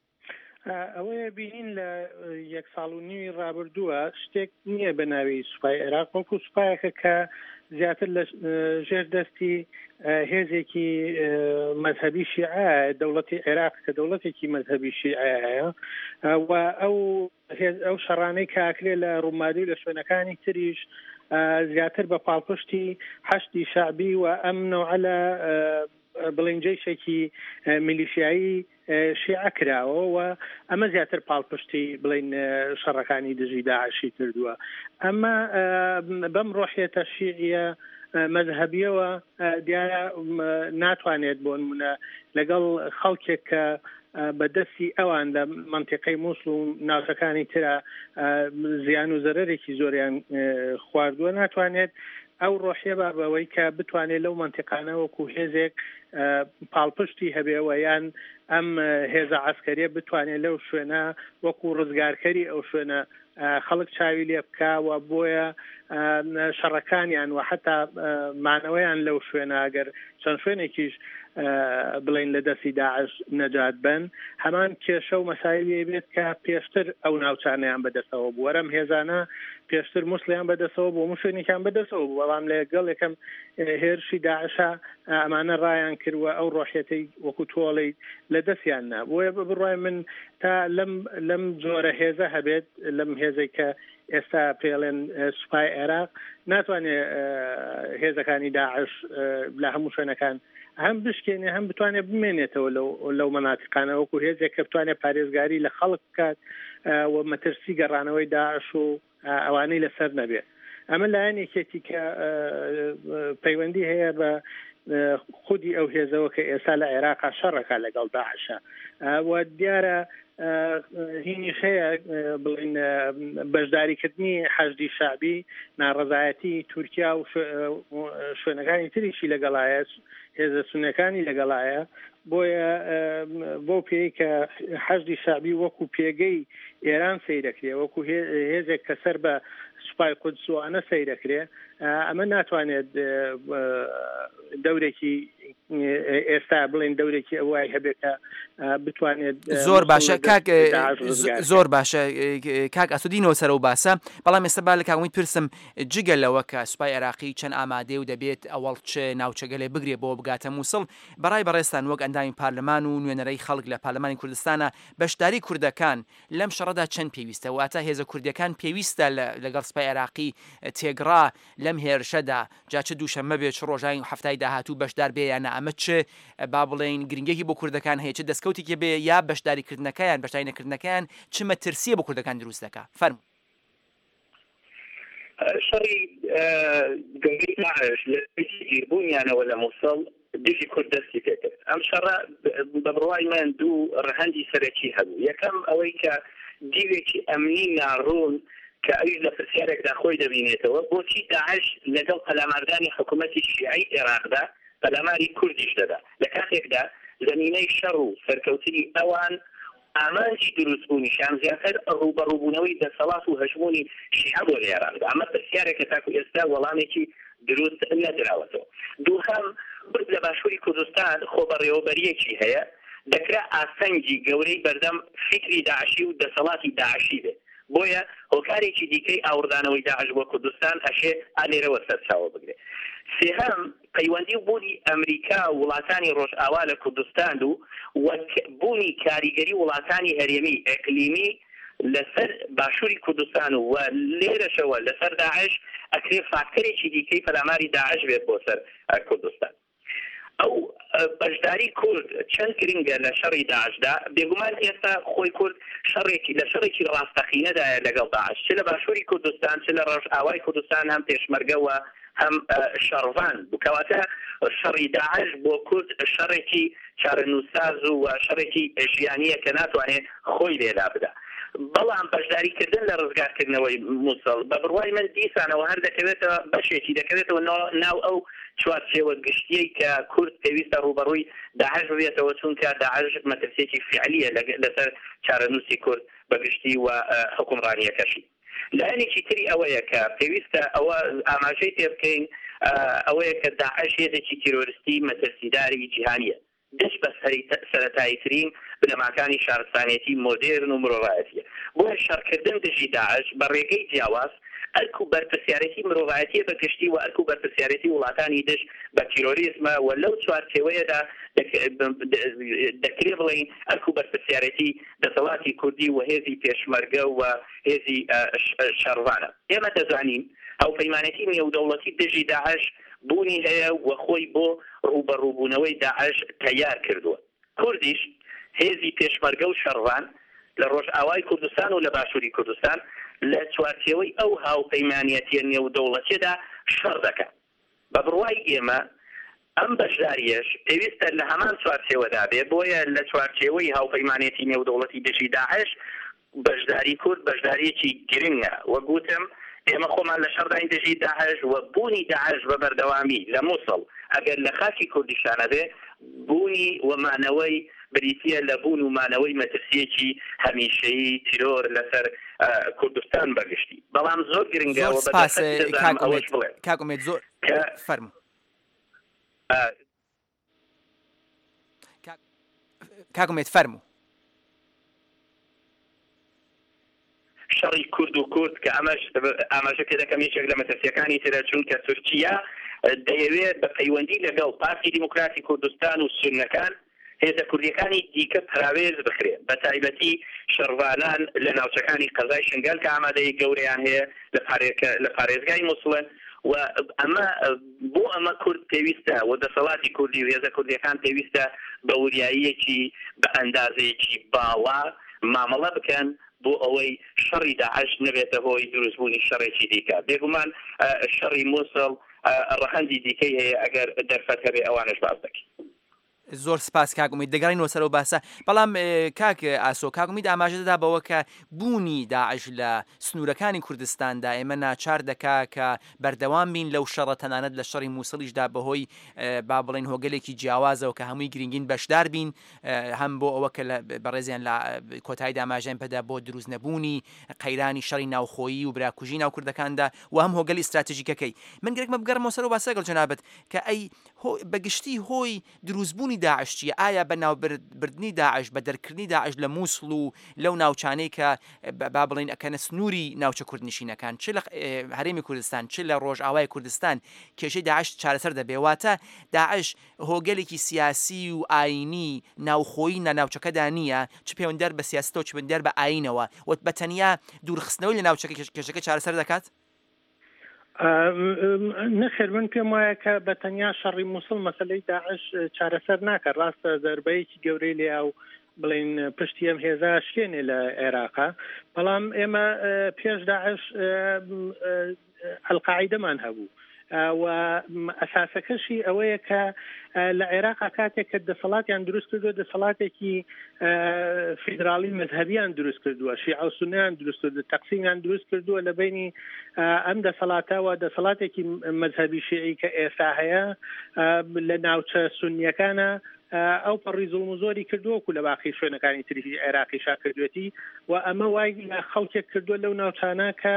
ئەوەیە بینین لە 1 ساڵ و نیوی ڕابردووە شتێک نییە بە ناوی سوپای عێراق وەکو سوپایەکە کە زیاتر لە ژێر دەستی هێزێکی مەذهبی شیعە دەوڵەتی عێراق کە دەوڵەتێکی مەذهبی شیعەیە و ئەو شەڕانەی کاکرێ لە ڕوومادی لە شوێنەکانی تریش زیاتر بە پاڵپشتی حەشدی شعبی و ئەم نوعە لە بڵێنجەیشێکی میلیشیایی شیعە کراوە و ئەمە زیاتر پاڵپشتی بڵێن شەڕەکانی دژی داعشی کردووە. ئەمە بەم ڕۆحیەتە شیعیە مەذهبیەوە دیارە ناتوانێت بۆ نمونە لەگەڵ خەڵکێک کە بەدەستی ئەوان لە منتیقەی مووسڵ و ناوچەکانی ترە زیان و زەرەرێکی زۆریان خواردووە ناتوانێت ئەو ڕۆحیە بەوەی کە بتوانێت لەو منتیقانە وەکو هێزێک پاڵپشتی هەبێەوە یان ئەم هێزە عسکەریە بتوانێت لەو شوێنە وەکو ڕزگارکەری ئەو شوێنە خەڵک چاوی لێ بکوە بۆیە شەڕەکانیان و حتا مانەوەیان لەو شوێنە ئەگەر چەند شوێنێکیش بڵین لە دەستی داعش نەجات بن هەمان کێشە و مەسایلێ بێت کە پێشتر ئەو ناوچانیان بەدەستەوە بوو وەرەم هێزانە پێشتر مووسڵیان بەدەستەوە بۆ شوێنێکیان بەدەستەوە بوو بەڵام لەگەڵ یەکەم هێرشی داعشە ئەمانە ڕایان کردووە ئەو ڕۆحیەتەی وەکو تۆڵی لە دەستیان نا بۆیە بڕای من تا لەم جۆرە هێزە هەبێت لەم هێزەی کە ئێستا پێڵێن سوپای عێراق ناتوانێت هێزەکانی داعش لە هەموو شوێنەکان هەم بشکێنێ هەم بتوانێت بمێنێتەوە لەو مەناتقانە وەکو هێزێک کە بتوانێت پارێزگاری لە خەڵک بکات و مەترسی گەڕانەوەی داعش و ئەوانەی لەسەر نەبێت ئەمە لایەنێکێتی کە پەیوەندی هەیە بە خودی ئەو هێزەوە کە ئێستا لە عێراقا شەڕەکە لەگەڵ داعشە و دیارە هینیش هەیە بڵین بەشداریکردنی حەشدی شعبی ناڕەزایەتی تورکیا و شوێنەکانی تریشی لەگەڵایە هێزە سونەکانی لەگەڵایە بۆیە بۆ پێی کە حەشدی شعبی وەکو پێگەی ئێران سەیرەکرێ وەکو هێزێک کە سەر بە سوپای قودسوانە سەیرەکرێ ئەمە ناتوانێت دەورێکی ئێستا بڵین دەورێکی ئەوای هەبێتە بتوانێت زۆر باشە زۆر باشە کاک ئەسودینەوە سەر و باسە بەڵام ئێستا با لە کاکومیت پرسم جگە لەوە کە سوپای عێراقی چەند ئامادێ و دەبێت ئەوەڵ چ ناوچەگەلێ بگرێ بۆ بگاتە مووسڵ بەڕای بەڕێستان وەک ئەندامی پارلەمان و نوێنەرەی خەڵک لە پارلەمانی کوردستانە بەشداری کوردەکان لەم شەڕەدا چەند پێویستە واتە هێزە کوردەکان پێویستە لەگەڵ سوپای عێراقی تێگڕا لەم هێرشەدا جا چ دووشەممە بێت چ ڕۆژای هەفتای داهاتوو بەشدار بێ یانە ئەمە چ با بڵێن گرنگێکی بۆ کوردەکان هەیە چ دەستکەوتێکی بێ یا بەشداریکردنەکەیان بەشداری نەکردنەکەیان چ مەترسیە بۆ کوردەکان دروست دەکات فەرموو شەڕی گەنگی داعش لە گیربوونیانەوە لە مووسڵ دژی کورد دەستی پێکرد ئەم شەڕە بە بڕوای من دوو ڕەهەندی سەرەکی هەبوو یەکەم ئەوەی کە دیوێکی ئەمنی ناڕوون کە ئەوی لە پرسیارێکدا خۆی دەبینێتەوە بۆچی داعش لەگەڵ پەلاماردانی حکوومەتی شیعی عێراقدا پەلاماری کوردیش دەدا لە کاتێکدا زمینەی شەڕ و سەرکەوتنی ئەوان ئامانجی دروستبوونیشان زیاتر ڕوبەڕووبوونەوەی دەسەڵات و هەژمونی شیعە بۆ لە عێراقدا ئەمە پرسیارێکە تاکو ئێستا وەڵامێکی دروست نەدراوەتەوە دووهەم برد لە باشووری کوردستان خۆ بەڕێوەبەریەکی هەیە دەکرا ئاسەنگی گەورەی بەردەم فکری داعشی و دەسەڵاتی داعشی بێت بۆیە هۆکارێکی دیکەی ئاوردانەوەی داعش بۆ کوردستان ئەشێ ئالێرەوە سەرچاوە بگرێت سێهەم پەیوەندی بوونی ئەمریکا و وڵاتانی ڕۆژئاوا لە کوردستان و بوونی کاریگەری وڵاتانی هەرێمی ئەقلیمی لەسەر باشووری کوردستان و لێرەشەوە لەسەر داعش ئەکرێ فاکتەرێکی دیکەی پەلاماری داعش بێت بۆ سەر کوردستان ئەو بەشداری کورد چەند گرنگە لە شەڕی داعشدا بێگومان ئێستا خۆی کورد لە شەڕێکی ڕاستەقینەدایە لەگەڵ داعش چ لە باشووری کوردستان چ لە ڕۆژئاوای کوردستان هەم پێشمەرگەوە هەم شەڕڤان بکەواتە شەڕی داعش بۆ کورد شەڕێکی چارەنووساز و شەڕێکی ژیانیە کە ناتوانێت خۆی لێدا بدا بەڵام بەشداریکردن لە ڕزگارکردنەوەی مووسڵ بە بڕوای من دیسانەوە هەر دەکەوێتەوە بەشێکی دەکەوێتەوە ناو ئەو چوارچێوە گشتیەی کە کورد پێویستە ڕوبەڕووی داعش بێتەوە چونکە داعش مەترسێکی فعلیە لەسەر چارەنووسی کورد بەگشتی و حکومڕانیەکەشی لایەنێکی تری ئەوەیە کە پێویستە ئەوە ئاماژەی پێ بکەین ئەوەیە کە داعش هێزێکی تیرۆریستی مەترسیداری جیهانیە دش بە سەرەتاییترین بنەماکانی شارستانێتی مۆدێرن و مرۆڤایەتیە بۆیە شەڕکردن دژی داعش بە ڕێگەی جیاواز ئەرک و بەرپرسیارەتی مرۆڤایەتیە بەگشتی و ئەرک و بەرپرسیارەتی وڵاتانی دش بە تیرۆریزمە و لەو چوارچێوەیەدا دەکرێ بڵین ئەرک و بەرپرسیارەتی دەسەڵاتی کوردی و هێزی پێشمەرگە و هێزی شەڕڤانە ئێمە دەزانین ئەو پەیمانەتی نێودەوڵەتی دژی داعش بوونی هەیە و خۆی بۆ ڕوبەڕووبوونەوەی داعش تەیار کردووە کوردیش هێزی پێشمەرگە و شەڕڤان لە ڕۆژئاوای کوردستان و لە باشووری کوردستان لە چوارچێوەی ئەو هاوپەیمانیەتیە نێودەوڵەتیەدا شەڕ دەکات بە بڕوای ئێمە ئەم بەشداریەش پێویستە لە هەمان چوارچێوەدا بێ بۆیە لە چوارچێوەی هاوپەیمانێتی نێودەوڵەتی دژی داعش بەشداری کورد بەشداریەکی گرنگە وەگوتم ئێمە خۆمان لە شەڕدانی دژی داعش و بوونی داعش بە بەردەوامی لە مووسڵ ئەگەر لە خاکی کوردستانە بێ بوونی ومانەوەی بریتە لە بوون و مانەوەی مەترسیەکی هەمیشەیی تیرۆر لەسەر کوردستان بەگشتی بەڵام زۆر گرنگەوە ئەوەش بڵێ کاکومێت زۆر فەرموو کاکومێت فەرموو شەڕی کورد و کورد کە ئەمەش ئاماژەکە دەکەم یەکێک لە مەترسیەکانی ترە چونکە تورکیا دەیەوێت بە پەیوەندی لەگەڵ پارتی دیموکراتی کوردستان و سونەکان هێزە کوردیەکانی دیکە پراوێز بخرێت بە تایبەتی شەڕوانان لە ناوچەکانی قەزای شنگەل کە ئامادەی گەورەیان هەیە لە پارێزگای مووسڵن و ئەمە بۆ ئەمە کورد پێویستە و دەسەڵاتی کوردی و هێزە کوردیەکان پێویستە بە وریاییەکی بە ئەندازەیەکی باڵا مامەڵە بکەن بۆ ئەوەی شەڕی داعش نەبێتە هۆی دروستبوونی شەڕێکی دیکە بێگومان شەڕی مووسڵ ڕەهەندی دیکەی هەیە ئەگەر دەرفەت هەبێ ئەوانش باز دەکەین زۆر سپاس کاکومید دەگەڕینەوە سەر و باسە بەڵام کاک ئاسۆ کاکومید ئاماژەدەدا بەوە کە بوونی داعش لە سنوورەکانی کوردستاندا ئێمە ناچار دەکا کە بەردەوام بین لەو شەڕە تەنانەت لە شەڕی مووسڵیشدا بەهۆی با بڵێن هۆگەلێکی جیاوازەوە کە هەمووی گرنگین بەشدار بین هەم بۆ ئەوە کە بەڕێزیان لە کۆتایی داماژەیان پێدا بۆ دروست نەبوونی قەیرانی شەڕی ناوخۆیی و براکوژی ناو کوردەکاندا و هەم هۆگەلی استراتیژیکەکەی من گرێکمە بگەڕمەوە سەر و باسە لەگەڵ جەنابەت کە ئەی بەگشتی هۆی دروستبوونی داعش چیە ئایا بە ناوبردنی داعش بە دەرکردنی داعش لە مووسڵ و لەو ناوچانەی کە با بڵێن ئەکەنە سنووری ناوچە کوردنشینەکان چ لە هەرێمی کوردستان چ لە ڕۆژئاوای کوردستان کێشەی داعش چارەسەر دەبێواتە داعش هۆگەلێکی سیاسی و ئاینی ناوخۆیی ناوچەکەدا نییە چ پەیوەندیدار بە سیاستەوە چ پەیوەندیدار بە ئاینەوە و بە تەنیا دوورخستنەوەی لە ناوچەکە کێشەکە چارەسەر دەکات نەخێر من پێم وایە کە بە تەنیا شەڕی مووسڵ مەسەلەی داعش چارەسەر ناکە ڕاستە زەربەیەکی گەورەی لێ و بڵین پشتی ئەم هێزا شوێنێ لە عێراقا بەڵام ئێمە پێش داعش ئەلقاعیدەمان هەبوو و ئەساسەکەشی ئەوەیە کە لە عێراق کاتێک کە دەسەڵاتیان دروست کردووە دەسەڵاتێکی فیدراڵی مەذهبیان دروست کردووە شیعە و سونیان دروست کردووە تەقسیمیان دروست کردووە لە بینی ئەم دەسەڵاتەوە دەسەڵاتێکی مەذهبی شیعی کە ئێستا هەیە لە ناوچە سونیەکانە ئەو پەڕی زوڵم و زۆری کردووەکو لە باقی شوێنەکانی تری عێراقیشا کردوێتی و ئەمە وای لە خەڵکێک کردووە لەو ناوچانە کە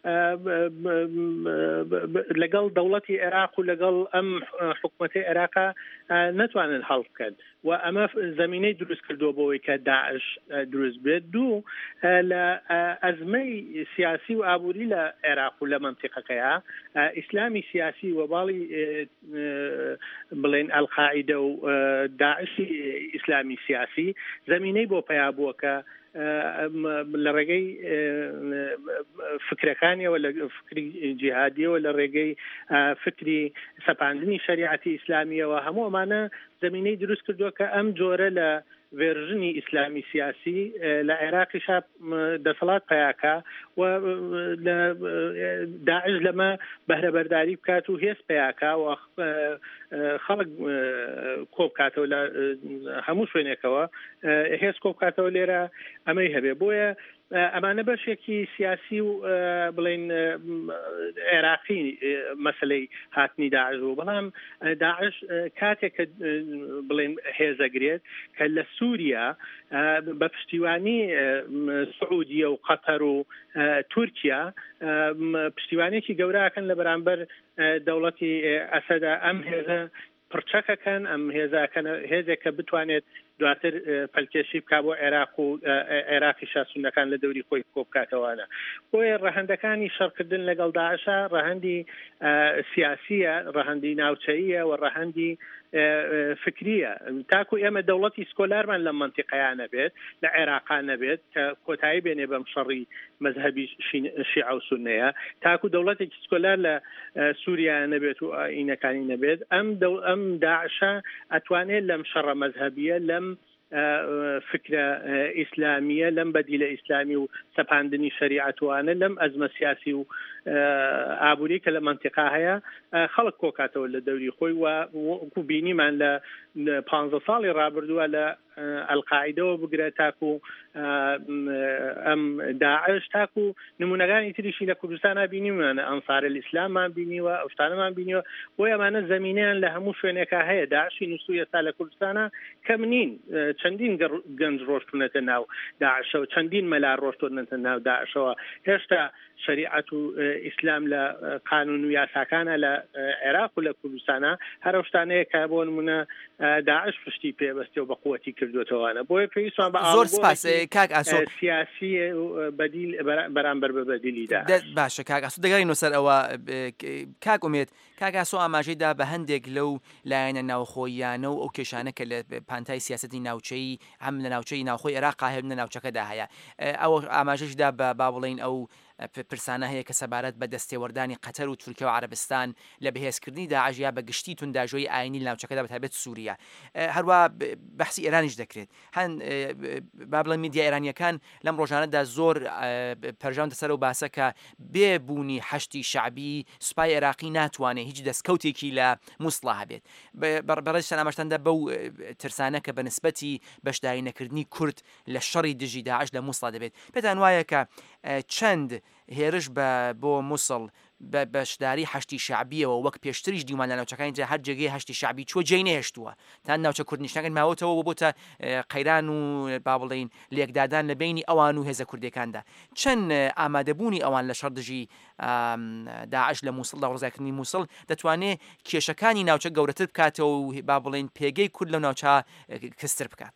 لەگەڵ دەوڵەتی عێراق و لەگەڵ ئەم حکوومەتی عێراقا نەتوانن هەڵ بکەن و ئەمە زمینەی دروست کردووە بۆەوەی کە داعش دروست بێت دوو لە ئەزمەی سیاسی و ئابووری لە عێراق و لە منتیقەکەیە ئیسلامی سیاسی و باڵی بڵێن ئەلقاعیدە و داعشی ئیسلامی سیاسی زمینەی بۆ پیا بووە کە لە ڕێگەی فکرەکانیەوە لە فکری جیهادیەوە لە ڕێگەی فکری سەپاندنی شریعەتی ئیسلامیەوە هەموو ئەمانە زمینەی دروست کردووە کە ئەم جۆرە لە ڤێرژنی ئیسلامی سیاسی لە عێراقیش دەسەڵات پیاکە و داعش لەمە بەهرەبەرداری بکات و هێز پیاکە و خەڵک کۆبکاتەوە لە هەموو شوێنێکەوە هێز کۆبکاتەوە لێرە ئەمەی هەبێ بۆیە ئەمانە بەشێکی سیاسی و بڵێن عێراقی مەسلەی هاتنی داعش بوو بەڵام داعش کاتێک کە بڵێن هێزەگرێت کە لە سووریا بە پشتیوانی سعودیە و قەتەر و تورکیا پشتیوانێکی گەورەکەن لە بەرامبەر دەوڵەتی ئەسەدا ئەم هێزە پرچەکەکەن ئەم هێزێک کە بتوانێت دواتر پەلکێشی بک بۆ عێراق و عێراقی شاسوونەکان لە دەوری خۆی کۆبکاتەوەوانە بۆیە ڕەهەندەکانی شەڕکردن لەگەڵ داعشە ڕەهەندی سیاسیە ڕەهەندی ناوچەیە و ڕەهەندی فکریە تاکو ئێمە دەوڵەتی سکۆلارمان لە منتیقەیانە بێت لە عێراقانە بێت کە کۆتایی بێنێ بەم شەڕی مەذهبی شیعە و سونەیە تاکو دەوڵەتێکی سکۆلار لە سووریا نەبێت و ئینەکانی نەبێت ئەم داعشە ئەتوانێت لەم شەڕە مەذهبیە لەم فکرە ئیسلامیە لەم بەدیلە ئیسلامی و سەپاندنی شریعەتوانە لەم ئەزمە سیاسی و ئابووری کە لە منتیقا هەیە خەڵک کۆکاتەوە لە دەوری خۆی وەکو بینیمان لە 15 ساڵی ڕابردووە لە ئەلقاعیدەوە بگرێت تاکو ئەم داعش تاکو نمونەکانی تریشی لە کوردستانە بینیمانە ئەنسار الئیسلاممان بینیوە ئەو شتانەمان بینیوە بۆی ئەمانە زەمینیان لە هەموو شوێنێکە هەیە داعشی نووسوی ئێستا لە کوردستانە کەم نین چەندین گەنج ڕۆشتونەتە ناو داعشەوە چەندین مەلا ڕۆشتونەتە ناو داعشەوە هێشتا شریعەت و ئیسلام لە قانون و یاساکانە لە عێراق و لە کوردستانە هەرو شتانەیە کە بۆ نمونە داعش پشتی پێبەستی و بە قووەتی کردوێتەوەوانە بۆیە پێویستمان بە زۆر سپاس کاک ئاسۆ سیاسی بەدیل بەرامبەر بە بەدیلیدا باشە کاک ئاسۆ دەگەڕینەوە سەر ئەوە کاک ئومێد کاک ئاسۆ ئاماژەیدا بە هەندێک لەو لایەنە ناوخۆییانە و ئەو کێشانە کە لە پانتای سیاسەتی ناوچەی هەم لە ناوچەی ناوخۆی عێراق هەم لە ناوچەکەدا هەیە ئەوە ئاماژەشدا بە با بڵێن ئەو پرسانە هەیە کە سەبارەت بە دەستێوەردانی قەتەر و تورکیا و عەرەبستان لە بەهێزکردنی داعش یا بە گشتی تونداژۆی ئاینی لە ناوچەکەدا بەتایبەت سووریا هەروە بەحسی ئێرانیش دەکرێت هەن با بڵێن میدیا ئێرانیەکان لەم ڕۆژانەدا زۆر پەرژاون دەسەر و باسە کە بێبوونی حەشتی شعبی سوپای عێراقی ناتوانێت هیچ دەستکەوتێکی لە مووسڵا هەبێت بەڕێزتان ئاماژتاندا بەو ترسانە کە بەنسبەتی بەشداری نەکردنی کورد لە شەڕی دژی داعش لە مووسڵا دەبێت پێتان وایە کە چەند هێرش بۆ مووسڵ بە بەشداری حەشتی شعبیەوە وەک پێشتریش دیمان لە ناوچەکانی جا هەر جێگەی هەشتی شعبی چوە جێی نەهێشتووە تا ناوچە کوردنیشتەکان ماوەتەوە بۆتە قەیران و با بڵێن لێکدادان لە بینی ئەوان و هێزە کوردەکاندا چەند ئامادەبوونی ئەوان لە شەڕ دژی داعش لە مووسڵدا ڕزایکردنی مووسڵ دەتوانێت کێشەکانی ناوچە گەورەتر بکاتەوە و با بڵێن پێگەی کورد لەو ناوچە کەستر بکات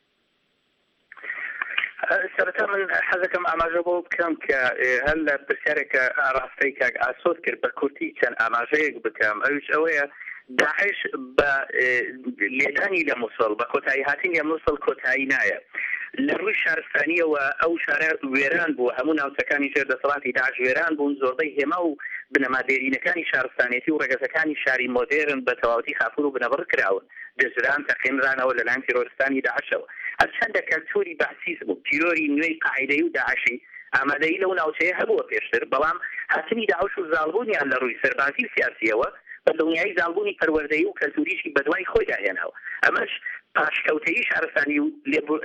سەرەتا من حەزەکەم ئاماژە بۆ بکەم کە هەر لە پرسیارێکە ڕاستەی کاک ئاسۆت کرد بە کورتی چەند ئاماژەیەک بکەم ئەوش ئەوەیە داعش بە لێدانی لە مووسڵ بە کۆتایی هاتنی لە مووسڵ کۆتایی نایە لە ڕووی شارستانیەوە ئەو شارە وێران بوو هەموو ناوچەکانی ژێردەسەڵاتی داعش وێران بوون زۆربەی هێما و بنەمادێرینەکانی شارستانێتی و ڕێگەزەکانی شاری مۆدێرن بە تەواوەتی خافور و بنەبڕ کراون دەژران تەقینرانەوە لەلایەن تیرۆریستانی داعشەوە هەرچەندە کەلتوری بەحسیس بوو تیرۆری نوێی قاعیدەی و داعشی ئامادەی لەو ناوچەیە هەبووە پێشتر بەڵام هاتنی داعش و زاڵبوونیان لە ڕووی سەربازی سیاسیەوە بە دڵنیایی زاڵبوونی پەروەردەیی و کەلتوریشی بەدوای خۆیدا هێناوە ئەمەش پاشکەوتەی شارستانی و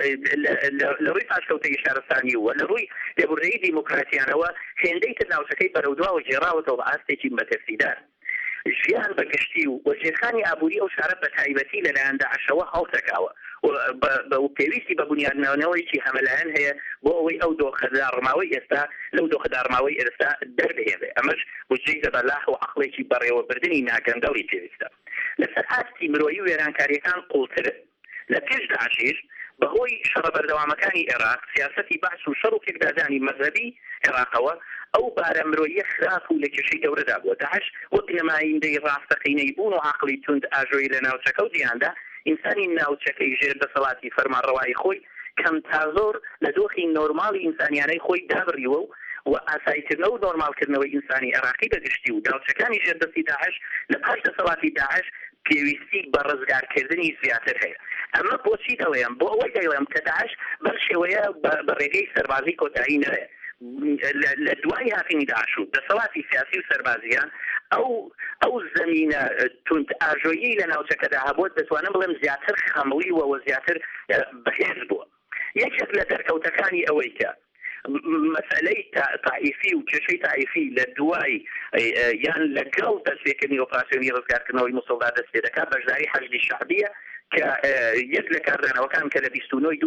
لە ڕووی پاشکەوتەی شارستانی و لە ڕووی لێبوردەیی دیموکراتیانەوە هێندەی تر ناوچەکەی بەرەودواوە جێڕاوەتەوە بە ئاستێکی بەتەرسیدار ژیان بەگشتی و وەجێخانی ئابووری ئەو شارە بە تایبەتی لەلایەن داعشەوە هەڵتەکاوە و پێویستی بە بنیادنەوەیەکی هەمەلایەن هەیە بۆ ئەوەی ئەو دۆخەدارڕماوەی ئێستا لەو دۆخەدارماوەی ئێستا دەردەهێنێ ئەمەش بۆجێی دەبەلاح و عەقڵێکی بەڕێوەبردنی ناگەندەڵی پێویستە لەسەر ئاستی مرۆیی و وێرانکاریەکان قوڵترن لە پێش داعشیش بەهۆی شەڕە بەردەوامەکانی عێراق سیاسەتی بەحث و شەڕ و تێکدادانی مەذهبی عێراقەوە ئەو بارە مرۆییە خراپ و لە کێشەی گەورەدا بووە داعش وەک نمایندەی ڕاستەقینەی بوون و عەقڵی توند ئاژۆیی لە ناوچەکە و جیهاندا ئینسانی ناوچەکەی ژێردەسەڵاتی فەرمانڕەوایی خۆی کەم تا زۆر لە دۆخی نۆرماڵی ئینسانیانەی خۆی دابڕیوە و ئاساییکردنەوە و نۆرمالکردنەوەی ئینسانی عێراقی بەگشتی و ناوچەکانی ژێردەستی داعش لە پاش دەسەڵاتی داعش پێویستی بە ڕزگارکردنی زیاتر هەیە ئەمە بۆچی دەڵێم بۆ ئەوەی دەڵێم کە داعش بەر شێوەیە بە ڕێگەی سەربازی کۆتایی نەوێ لە دوای هاتنی داعش و دەسەڵاتی سیاسی و سەربازیان ئەو زەمینە تند ئاژۆیی لە ناوچەکەدا هەبووە دەتوانم بڵێم زیاتر خەمڵی وەوە زیاتر بەهێز بووە یەکێک لە دەرکەوتەکانی ئەوەی کە مەسئلەی تاعیفی و کێشەی تاعیفی لە دوای یان لەگەڵ دەستپێکردنی ئۆپراسیۆنی ڕزگارکردنەوەی مووسڵدا دەست پێ دەکات بەشداری حەشدی شعبیە کە یەک لە کاردانەوەکان کە لە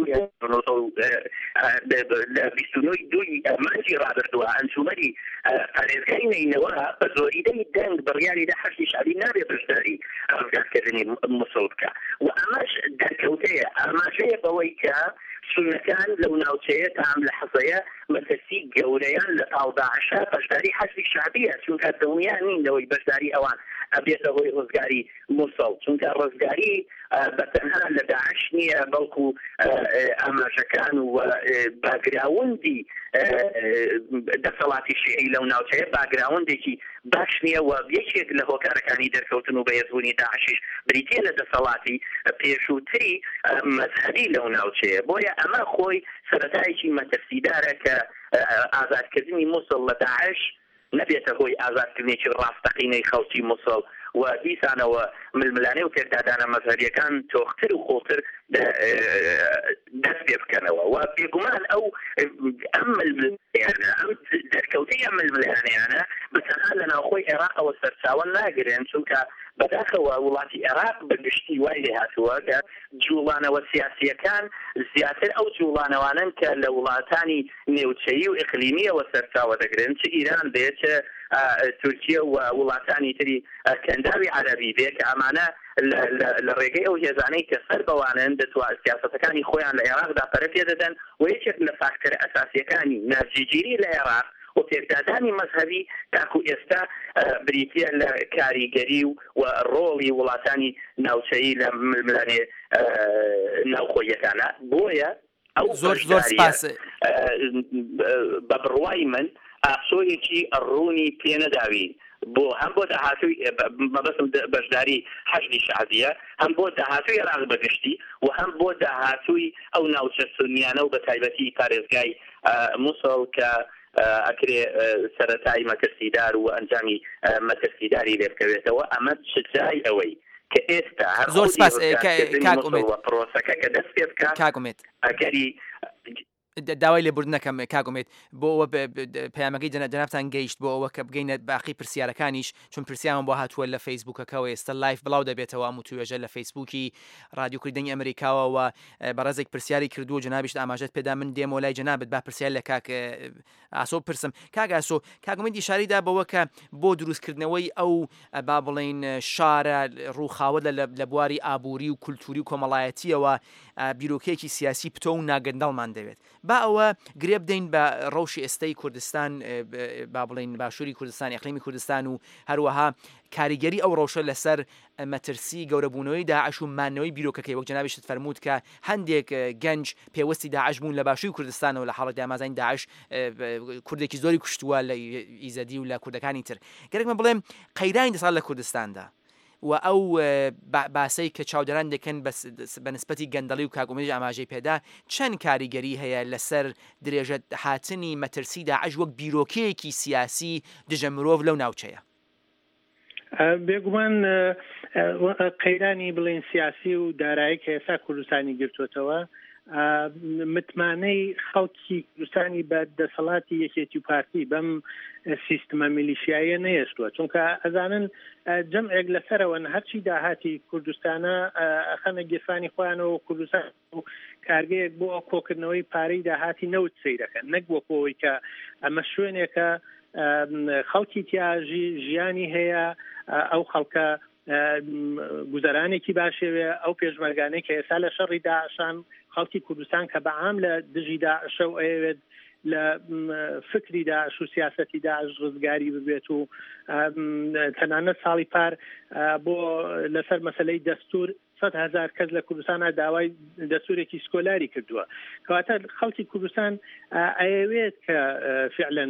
29 دوی مانجی ڕابردووە ئەنجومەری پارێزگای نینەوە بە زۆریدەی دەنگ بڕیاریدا حەشدی شعبی نابێ بەشداری ڕزگارکردنی مووسڵ بکە و ئەمەش دەرکەوتەیە ئاماژەیە بەوەی کە سونەکان لەو ناوچەیە تام لە حەزەیە مەترسی گەورەیان لە تاڵ داعشە بەشداری حەشدی شعبیە چونکە دڵنیا نین لەوەی بەشداری ئەوان ئەبێتە هۆی ڕزگاری مووسڵ چونکە ڕزگاری بەتەنها لە داعش نییە بەڵکو ئاماژەکان و باگراوندی دەسەڵاتی شیعی لەو ناوچەیە باگراوندێکی باش نییە و یەکێک لە هۆکارەکانی دەرکەوتن و بەهێزبوونی داعشیش بریتە لە دەسەڵاتی پێشووتری مەذهبی لەو ناوچەیە بۆیە ئەمە خۆی سەرەتایەکی مەترسیدارە کە ئازادکردنی مووسڵ لە داعش نەبێتە هۆی ئازادکردنێکی ڕاستەقینەی خەڵکی مووسڵ و دیسانەوە ململانەی و تێکدادانە مەذهبیەکان تۆختر و خۆتر دەست پێ بکەنەوە و بێگومان ئەو ئەم دەرکەوتەی ئەم ململانەیانە بەتەنها لە ناوخۆی عێراقەوە سەرچاوە ناگرن چونکە بەداخەوە وڵاتی عێراق بەگشتی وای لێ هاتووە کە جوڵانەوە سیاسیەکان زیاتر ئەو جوڵانەوانن کە لە وڵاتانی نێوچەیی و ئیقلیمیەوە سەرچاوە دەگرن چ ئیران بێت چ تورکیە و وڵاتانی تری کەنداوی عەرەبی بێت کە ئەمانە لە ڕێگەی ئەو هێزانەی کە سەر بەوانن دەتوانن سیاسەتەکانی خۆیان لە عێراقدا پەرە پێ دەدەن و یەکێک لە فاکتەرە ئەساسیەکانی ناوجێگیری لە عێراق و تێکدادانی مەذهبی تاکو ئێستا بریتە لە کاریگەری و ڕۆڵی وڵاتانی ناوچەیی لە ململانێ ناوخۆیەکانە بۆیە ئەو زۆر سپاس بە بڕوای من ئاسۆیەکی ڕوونی پێنەداوی بۆ هەم بۆ داهاتووی مەبەستم بەشداری حەشدی شعبیە هەم بۆ داهاتووی عێراق بەگشتی و هەم بۆ داهاتووی ئەو ناوچە سونیانە و بە تایبەتی پارێزگای مووسڵ کە ئەکرێ سەرەتای مەترسیدار و ئەنجامی مەترسیداری لێ بکەوێتەوە ئەمە چجای ئەوەی کە ئێستا زۆر سپاس پرۆسەکە کە دەست پێ بکات کاکومێت ئەگەری داوای لێبوردنەکەم کاگومێت بۆ ئەوە پەیامەکەی جەنابتان گەیشت بۆ ئەوە کە بگەینە باقی پرسیارەکانیش چون پرسیارم بۆ هاتووە لە فەیسبوکەکەەوە ئێستا لایف بڵاو دەبێتەوە هەموو توێژە لە فەیسبوکی رادیۆ کوردی ئەمریکاوە و بەڕێزێک پرسیاری کردووە جەنابیش ئاماژەت پێدا من دێمە لای جەنابەت با پرسیار لە کاک ئاسۆ پرسم کاک ئاسۆ کاگومێت ئیشاریدا بەوە کە بۆ دروستکردنەوەی ئەو با بڵێن شارە ڕووخاوە لە بواری ئابووری و کولتوری و کۆمەڵایەتیەوە بیرۆکەیەکی سیاسی پتۆ و ناگەندەڵمان دەوێت با ئەوە گرێ بدەین بە ڕەوشی ئێستای کوردستان با بڵێن باشووری کوردستان ئیقلیمی کوردستان و هەروەها کاریگەری ئەو ڕەوشە لەسەر مەترسی گەورەبوونەوەی داعش و مانەوەی بیرۆکەکەی وەک جەنابیشت فەرمووت کە هەندێک گەنج پێوەستی داعش بوون لە باشووری کوردستانەوە لە حاڵەتی ئامازانی داعش کوردێکی زۆری کوشتووە لە ئیزەدی و لە کوردەکانی تر گەرێکمە بڵێم قەیرانی دەساڵ لە کوردستاندا و ئەو باسەی کە چاودێران دەکەن بە نسبەتی گەندەڵی و کاگومێژ ئاماژەی پێدا چەند کاریگەری هەیە لەسەر درێژە هاتنی مەترسی داعش وەک بیرۆکەیەکی سیاسی دژە مرۆڤ لەو ناوچەیە بێگومان قەیرانی بڵێن سیاسی و دارایی کە ئێستا کوردستانی گرتوتەوە متمانەی خەڵکی کوردستانی بە دەسەڵاتی یەکێتی و پارتی بەم سیستمە میلیشیایە نەیەشتووە چونکە ئەزانن جەمعێک لەسەرەوە هەرچی داهاتی کوردستانە ئەخەنە گێفانی خۆیانەوە و کوردستان و کارگەیەک بۆ کۆکردنەوەی پارەی داهاتی نەوت سەیرەکەن نەک وەکەوەی کە ئەمە شوێنێکە خەڵکی تیاژی ژیانی هەیە ئەو خەڵکە گوزەرانێکی باشێوێ ئەو پێشمەرگانەی کە ئێستا لە شەڕی داعشان خەڵکی کوردستان کە بەعام لە دژی داعشە و ئەوێت لە فکری داعش و سیاسەتی داعش ڕزگاری ببێت و تەنانەت ساڵی پار بۆ لەسەر مەسەلەی دەستور 100,000 کەس لە کوردستانە داوای دەستورێکی سکۆلاری کردووە کەواتە خەڵکی کوردستان ئەوێت کە فعلا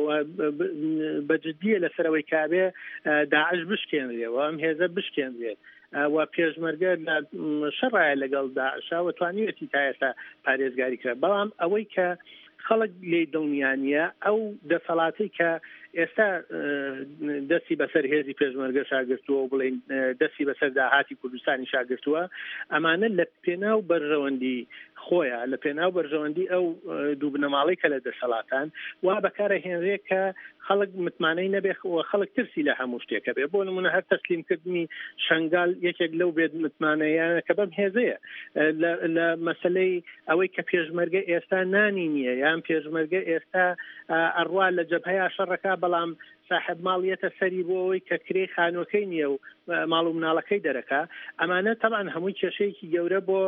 بەجددیە لەسەرەوەی کابێ داعش بشکێنرێت و ئەم هێزە بشکێنرێت و پێشمەرگە شەڕایە لەگەڵ داعشا و توانیوێتی تا ئێستا پارێزگاری کرد بەڵام ئەوەی کە خەڵک لێ دڵنیانیە ئەو دەسەڵاتی کە ئێستا دەستی بەسەر هێزی پێشمەرگە شاگرتووە و بڵێن دەستی بەسەر داهاتی کوردستانی شاگرتووە ئەمانە لە پێناو بەرژەوەندی خۆیان لە پێناو بەرژەوەندی ئەو دوو بنەماڵەی کە لە دەسەڵاتان وا بەکارە هێنرێت کە خەڵک متمانەی نەبێ و خەڵک ترسی لە هەموو شتێکە بێ بۆ نمونە هەر تەسلیمکردنی شنگال یەکێک لەو بێت متمانەیانە کە بەم هێزەیە لە مەسلەی ئەوەی کە پێشمەرگە ئێستا نانی نییە یان پێشمەرگە ئێستا ئەڕوا لە جەبهەیە شەڕەکە بەڵام صاحب ماڵیەتە سەری بۆ ئەوەی کە کرێ خانوەکەی نییە و ماڵ و مناڵەکەی دەرەکە ئەمانە طبعا هەمووی کێشەیەکی گەورە بۆ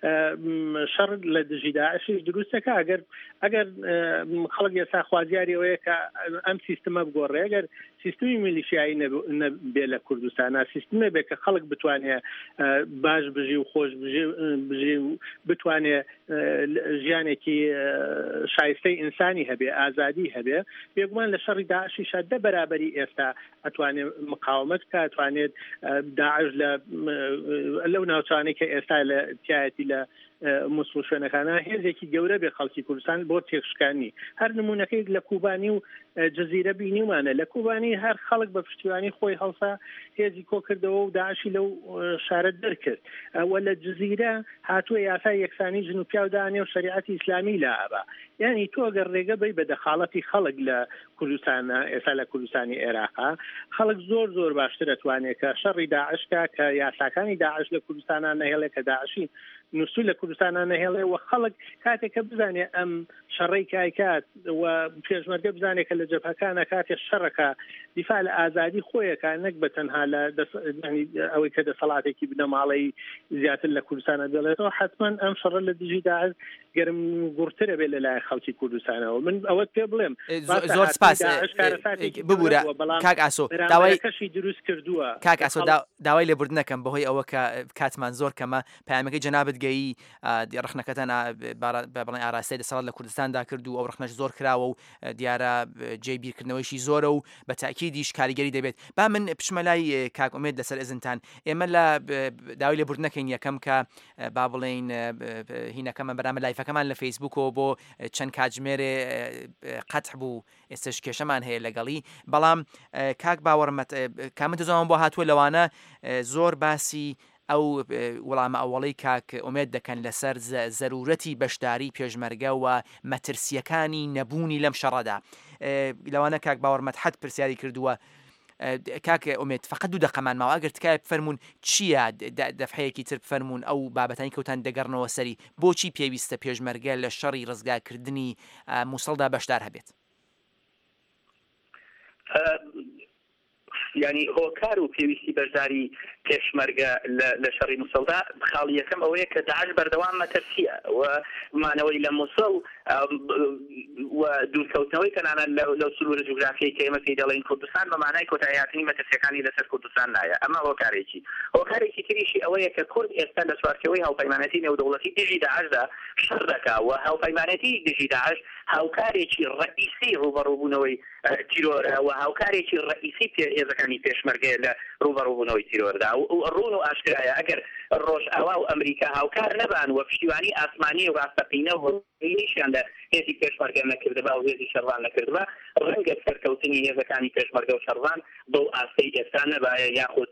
شەڕ لە دژی داعشیش دروستەکە ئەگەر خەڵک ئێستا خوازیاری ئەوەیە کە ئەم سیستەمە بگۆڕێ ئەگەر سیستمی میلیشیایی نەبێ لە کوردستانە سیستمە بێ کە خەڵک بتوانێت باش بژی و خۆش بژی و بتوانێت ژیانێکی شایستەی ئینسانی هەبێ ئازادی هەبێ بێگومان لە شەڕی داعشیشە دە بەرابەری ئێستا ئەتوانێت مقاومت کە ئەتوانێت داعش لەو ناوچانەی کە ئێستا لە تایەتی لە موسڵ شوێنەکانە هێزێکی گەورە بێ خەڵکی کوردستان بۆ تێکشکانی هەر نمونونەکەی لە کوبانی و جززیرە بینیمانە لە کوبانی هەر خەڵک بە پشتیوانی خۆی هەڵسا هێزی کۆکردەوە و داعشی لەو شارە دەرکرد وە لە جززیرە هاتووە یاسای یەکسانی ژن و پیاودانێ و شریعەتی ئیسلامی لە ئابا یعنی تۆ گەر ڕێگە بی بە دەخاڵەتی خەڵک لە کوردستانە ئێستا لە کوردستانی عێراقا خەڵک زۆر باشتر ئەتوانێت کە شەڕی داعشکە کە یاساکانی داعش لە کوردستانە نەهێڵێ کە داعشی نووسوی لە کوردستانە نەهێڵێ و خەڵک کاتێککە بزانێ ئەم شەڕی کایکات و پێشمەرگە بزانێت کە لە جەبهەکانە کاتێک شەڕەکە دیفاع لە ئازادی خۆیەکە نەک بە تەنها لە ئەوەی کە دەسەڵاتێکی بنەماڵی زیاتر لە کوردستانە دەڵێتەوە حتمما ئەم شەڕە لە دژی داعش گەرم گورترە بێت لەلای خەڵکی کوردستانەوە من ئەوەت پێ بڵێم زۆر سپاس ببوورە کاک ئاسۆ داوایەکەشی دروست کردووە کاک ئاسۆ داوای لێبوردنەکەم بەهۆی ئەوە کە کاتمان زۆر کەمە پامەکەی جەنابەت گەیی ڕخنەکەتان بەڵێن ئاراستەی دەسەڵات لە کوردستاندا کرد و ئەو ڕخنەش زۆر کراوە و دیارە جێی بیرکردنەوەیشی زۆرە و بە تاکیدیش کاریگەری دەبێت با من پشمە لای کاک ئومێد لەسەر ئەزنتان ئێمە لە داوای لێبوردنەکەین یەکەم کە با بڵێن هینەکەمە بەرامە لایفەکەمان لە فەیسبوکەوە بۆ چەند کاتژمێرێ قەتح بوو ئێستش کێشەمان هەیە لەگەڵی بەڵام کاک باوەڕمەت کامنتە زۆمان بۆ هاتووە لەوانە زۆر باسی ئەو وەڵامە ئەوڵەی کاک ئومێد دەکەن لەسەر زەرورەتی بەشداری پێشمەرگە و مەترسیەکانی نەبوونی لەم شەڕەدا لەوانە کاک باوەڕمەت حەت پرسیاری کردووە کاک ئومێد فقط دوو دەقەمان ماوە ئەگەر تکایە بفەرمونون چییە دەفحەیەکی تر بفەرمونون ئەو بابەتانی کەوتان دەگەڕنەوە سەری بۆچی پێویستە پێشمەرگە لە شەڕی ڕزگارکردنی مووسڵدا بەشدار هەبێت ینی هۆکار و پێویستی بەشداری پێشمەرگە لە شەڕی مووسڵدا خاڵی یەکەم ئەوەیە کە داعش بەردەوام مەترسیە و مانەوەی لە مووسڵ و دوورکەوتنەوەی تەنانە لەو سنوورە جوگرافیایی کە ئێمە پێی دەڵێن کوردستان بە مانای کۆتاییهاتنی مەترسیەکانی لەسەر کوردستان نایە ئەمە هۆکارێکی تریشی ئەوەیە کە کورد ئێستا لە چوارچەوەی هاوپەیمانەتی نێودەوڵەتی دژی داعشدا شەڕ دەکا و هاوپەیمانەتی دژی داعش هاوکارێکی ڕئیسی ڕوبەڕووبوونەوەی تیرۆرە و هاوکارێکی ڕئیسی هێزەکانی پێشمەرگەیە لە ڕوبەڕووبوونەوەی تیرۆردا ڕون و ئاشکرایە ئەگەر ڕۆژئاوا و ئەمریکا هاوکار نەبان و پشتیوانی ئاسمانی و ڕاستەقینە نیشیان لە هێزی پێشمەرگە نەکردبا و هێزی شەڕوان نەکردبا ڕەنگە سەرکەوتنی هێزەکانی پێشمەرگە و شەڕوان بەو ئاستەی ئێستا نەبایە یاخود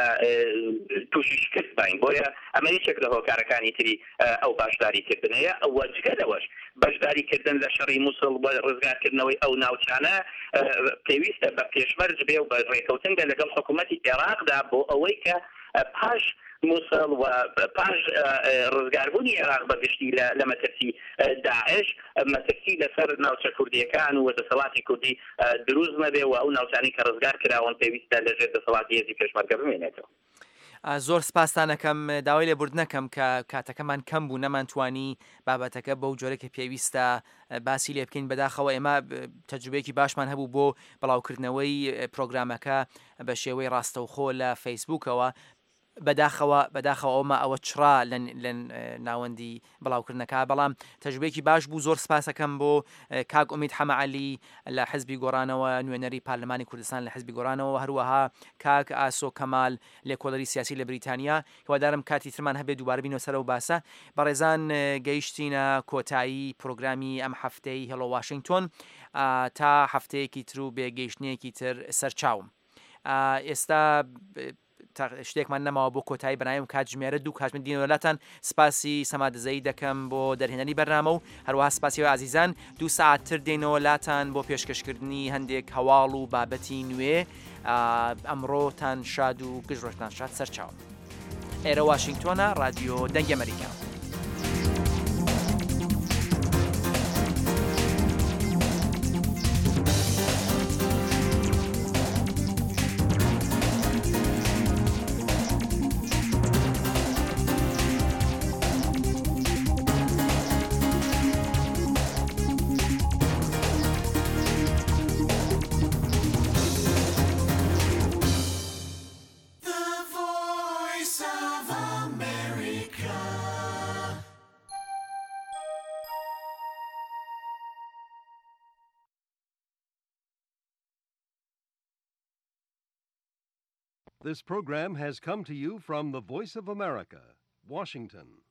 تووشی شکست باین بۆیە ئەمە یەکێک لە هۆکارەکانی تری ئەو باشداریکردنەیە ئەوە جگە لەوەش بەشداریکردن لە شەڕی مووسڵ بۆ ڕزگارکردنەوەی ئەو ناوچانە پێویستە بە پێشمەرج بێ و بە ڕێکەوتنگە لەگەڵ حکوومەتی عێراقدا بۆ ئەوەی کە پاش مووسڵ و پاش ڕزگاربوونی عێراق بەگشتی لە مەترسی داعش مەترسی لەسەر ناوچە کوردیەکان و دەسەڵاتی کوردی دروست نەبێ و ئەو ناوچانی کە ڕزگار کراون پێویستە لەژێر دەسەڵاتی هێزی پێشمەرگە بمێنێتەوە. زۆر سپاسانەکەم داوای لێبوردنەکەم کە کاتەکەمان کەم بوو نەمانتوانی بابەتەکە بەو جۆرەکە پێویستە باسی لێ بکەین بەداخەوە ئێمە تەجروبەیەکی باشمان هەبوو بۆ بەڵاوکردنەوەی پرۆگرامەکە بە شێوەی ڕاستەوخۆ لە فەیسبوکەوە بەداخەوە ئەومە ئەوە چڕا لە ناوەندی بڵاوکردنەکە بەڵام تەجروبەیەکی باش بوو زۆر سپاسەکەم بۆ کاک ئومید حەمەعەلی لە حزبی گۆڕانەوە نوێنەری پارلەمانی کوردستان لە حزبی گۆڕانەوە هەروەها کاک ئاسۆ کەمال لێکۆڵەری سیاسی لە بریتانیا هیوادارم کاتی ترمان هەبێت دووبارە بینەوە سەر و باسە بەڕێزان گەیشتینە کۆتایی پرۆگرامی ئەم هەفتەی هەڵۆ واشنگتۆن تا هەفتەیەکی تر و بێگەیشتنێکی تر سەرچاوم ئێستا شتێکمان نەماوە بۆ کۆتایی بەنایم کاتژمێرە دوو کاتژمێر دینەوەلاتان سپاسی سەمادەزایی دەکەم بۆ دەرهێنەری بەرنامە و هەروەها سپاسیەوە عزیزان 2 ساعتتر دێنەوە لاتان بۆ پێشکەشکردنی هەندێک هەواڵ و بابەتی نوێ ئەمڕۆتان شاد و گژڕۆژتان شاد سەرچاو ئێرە واشنگتۆنە رادیۆ دەنگی ئەمریکا. of America. This program has come to you from the Voice of America, Washington.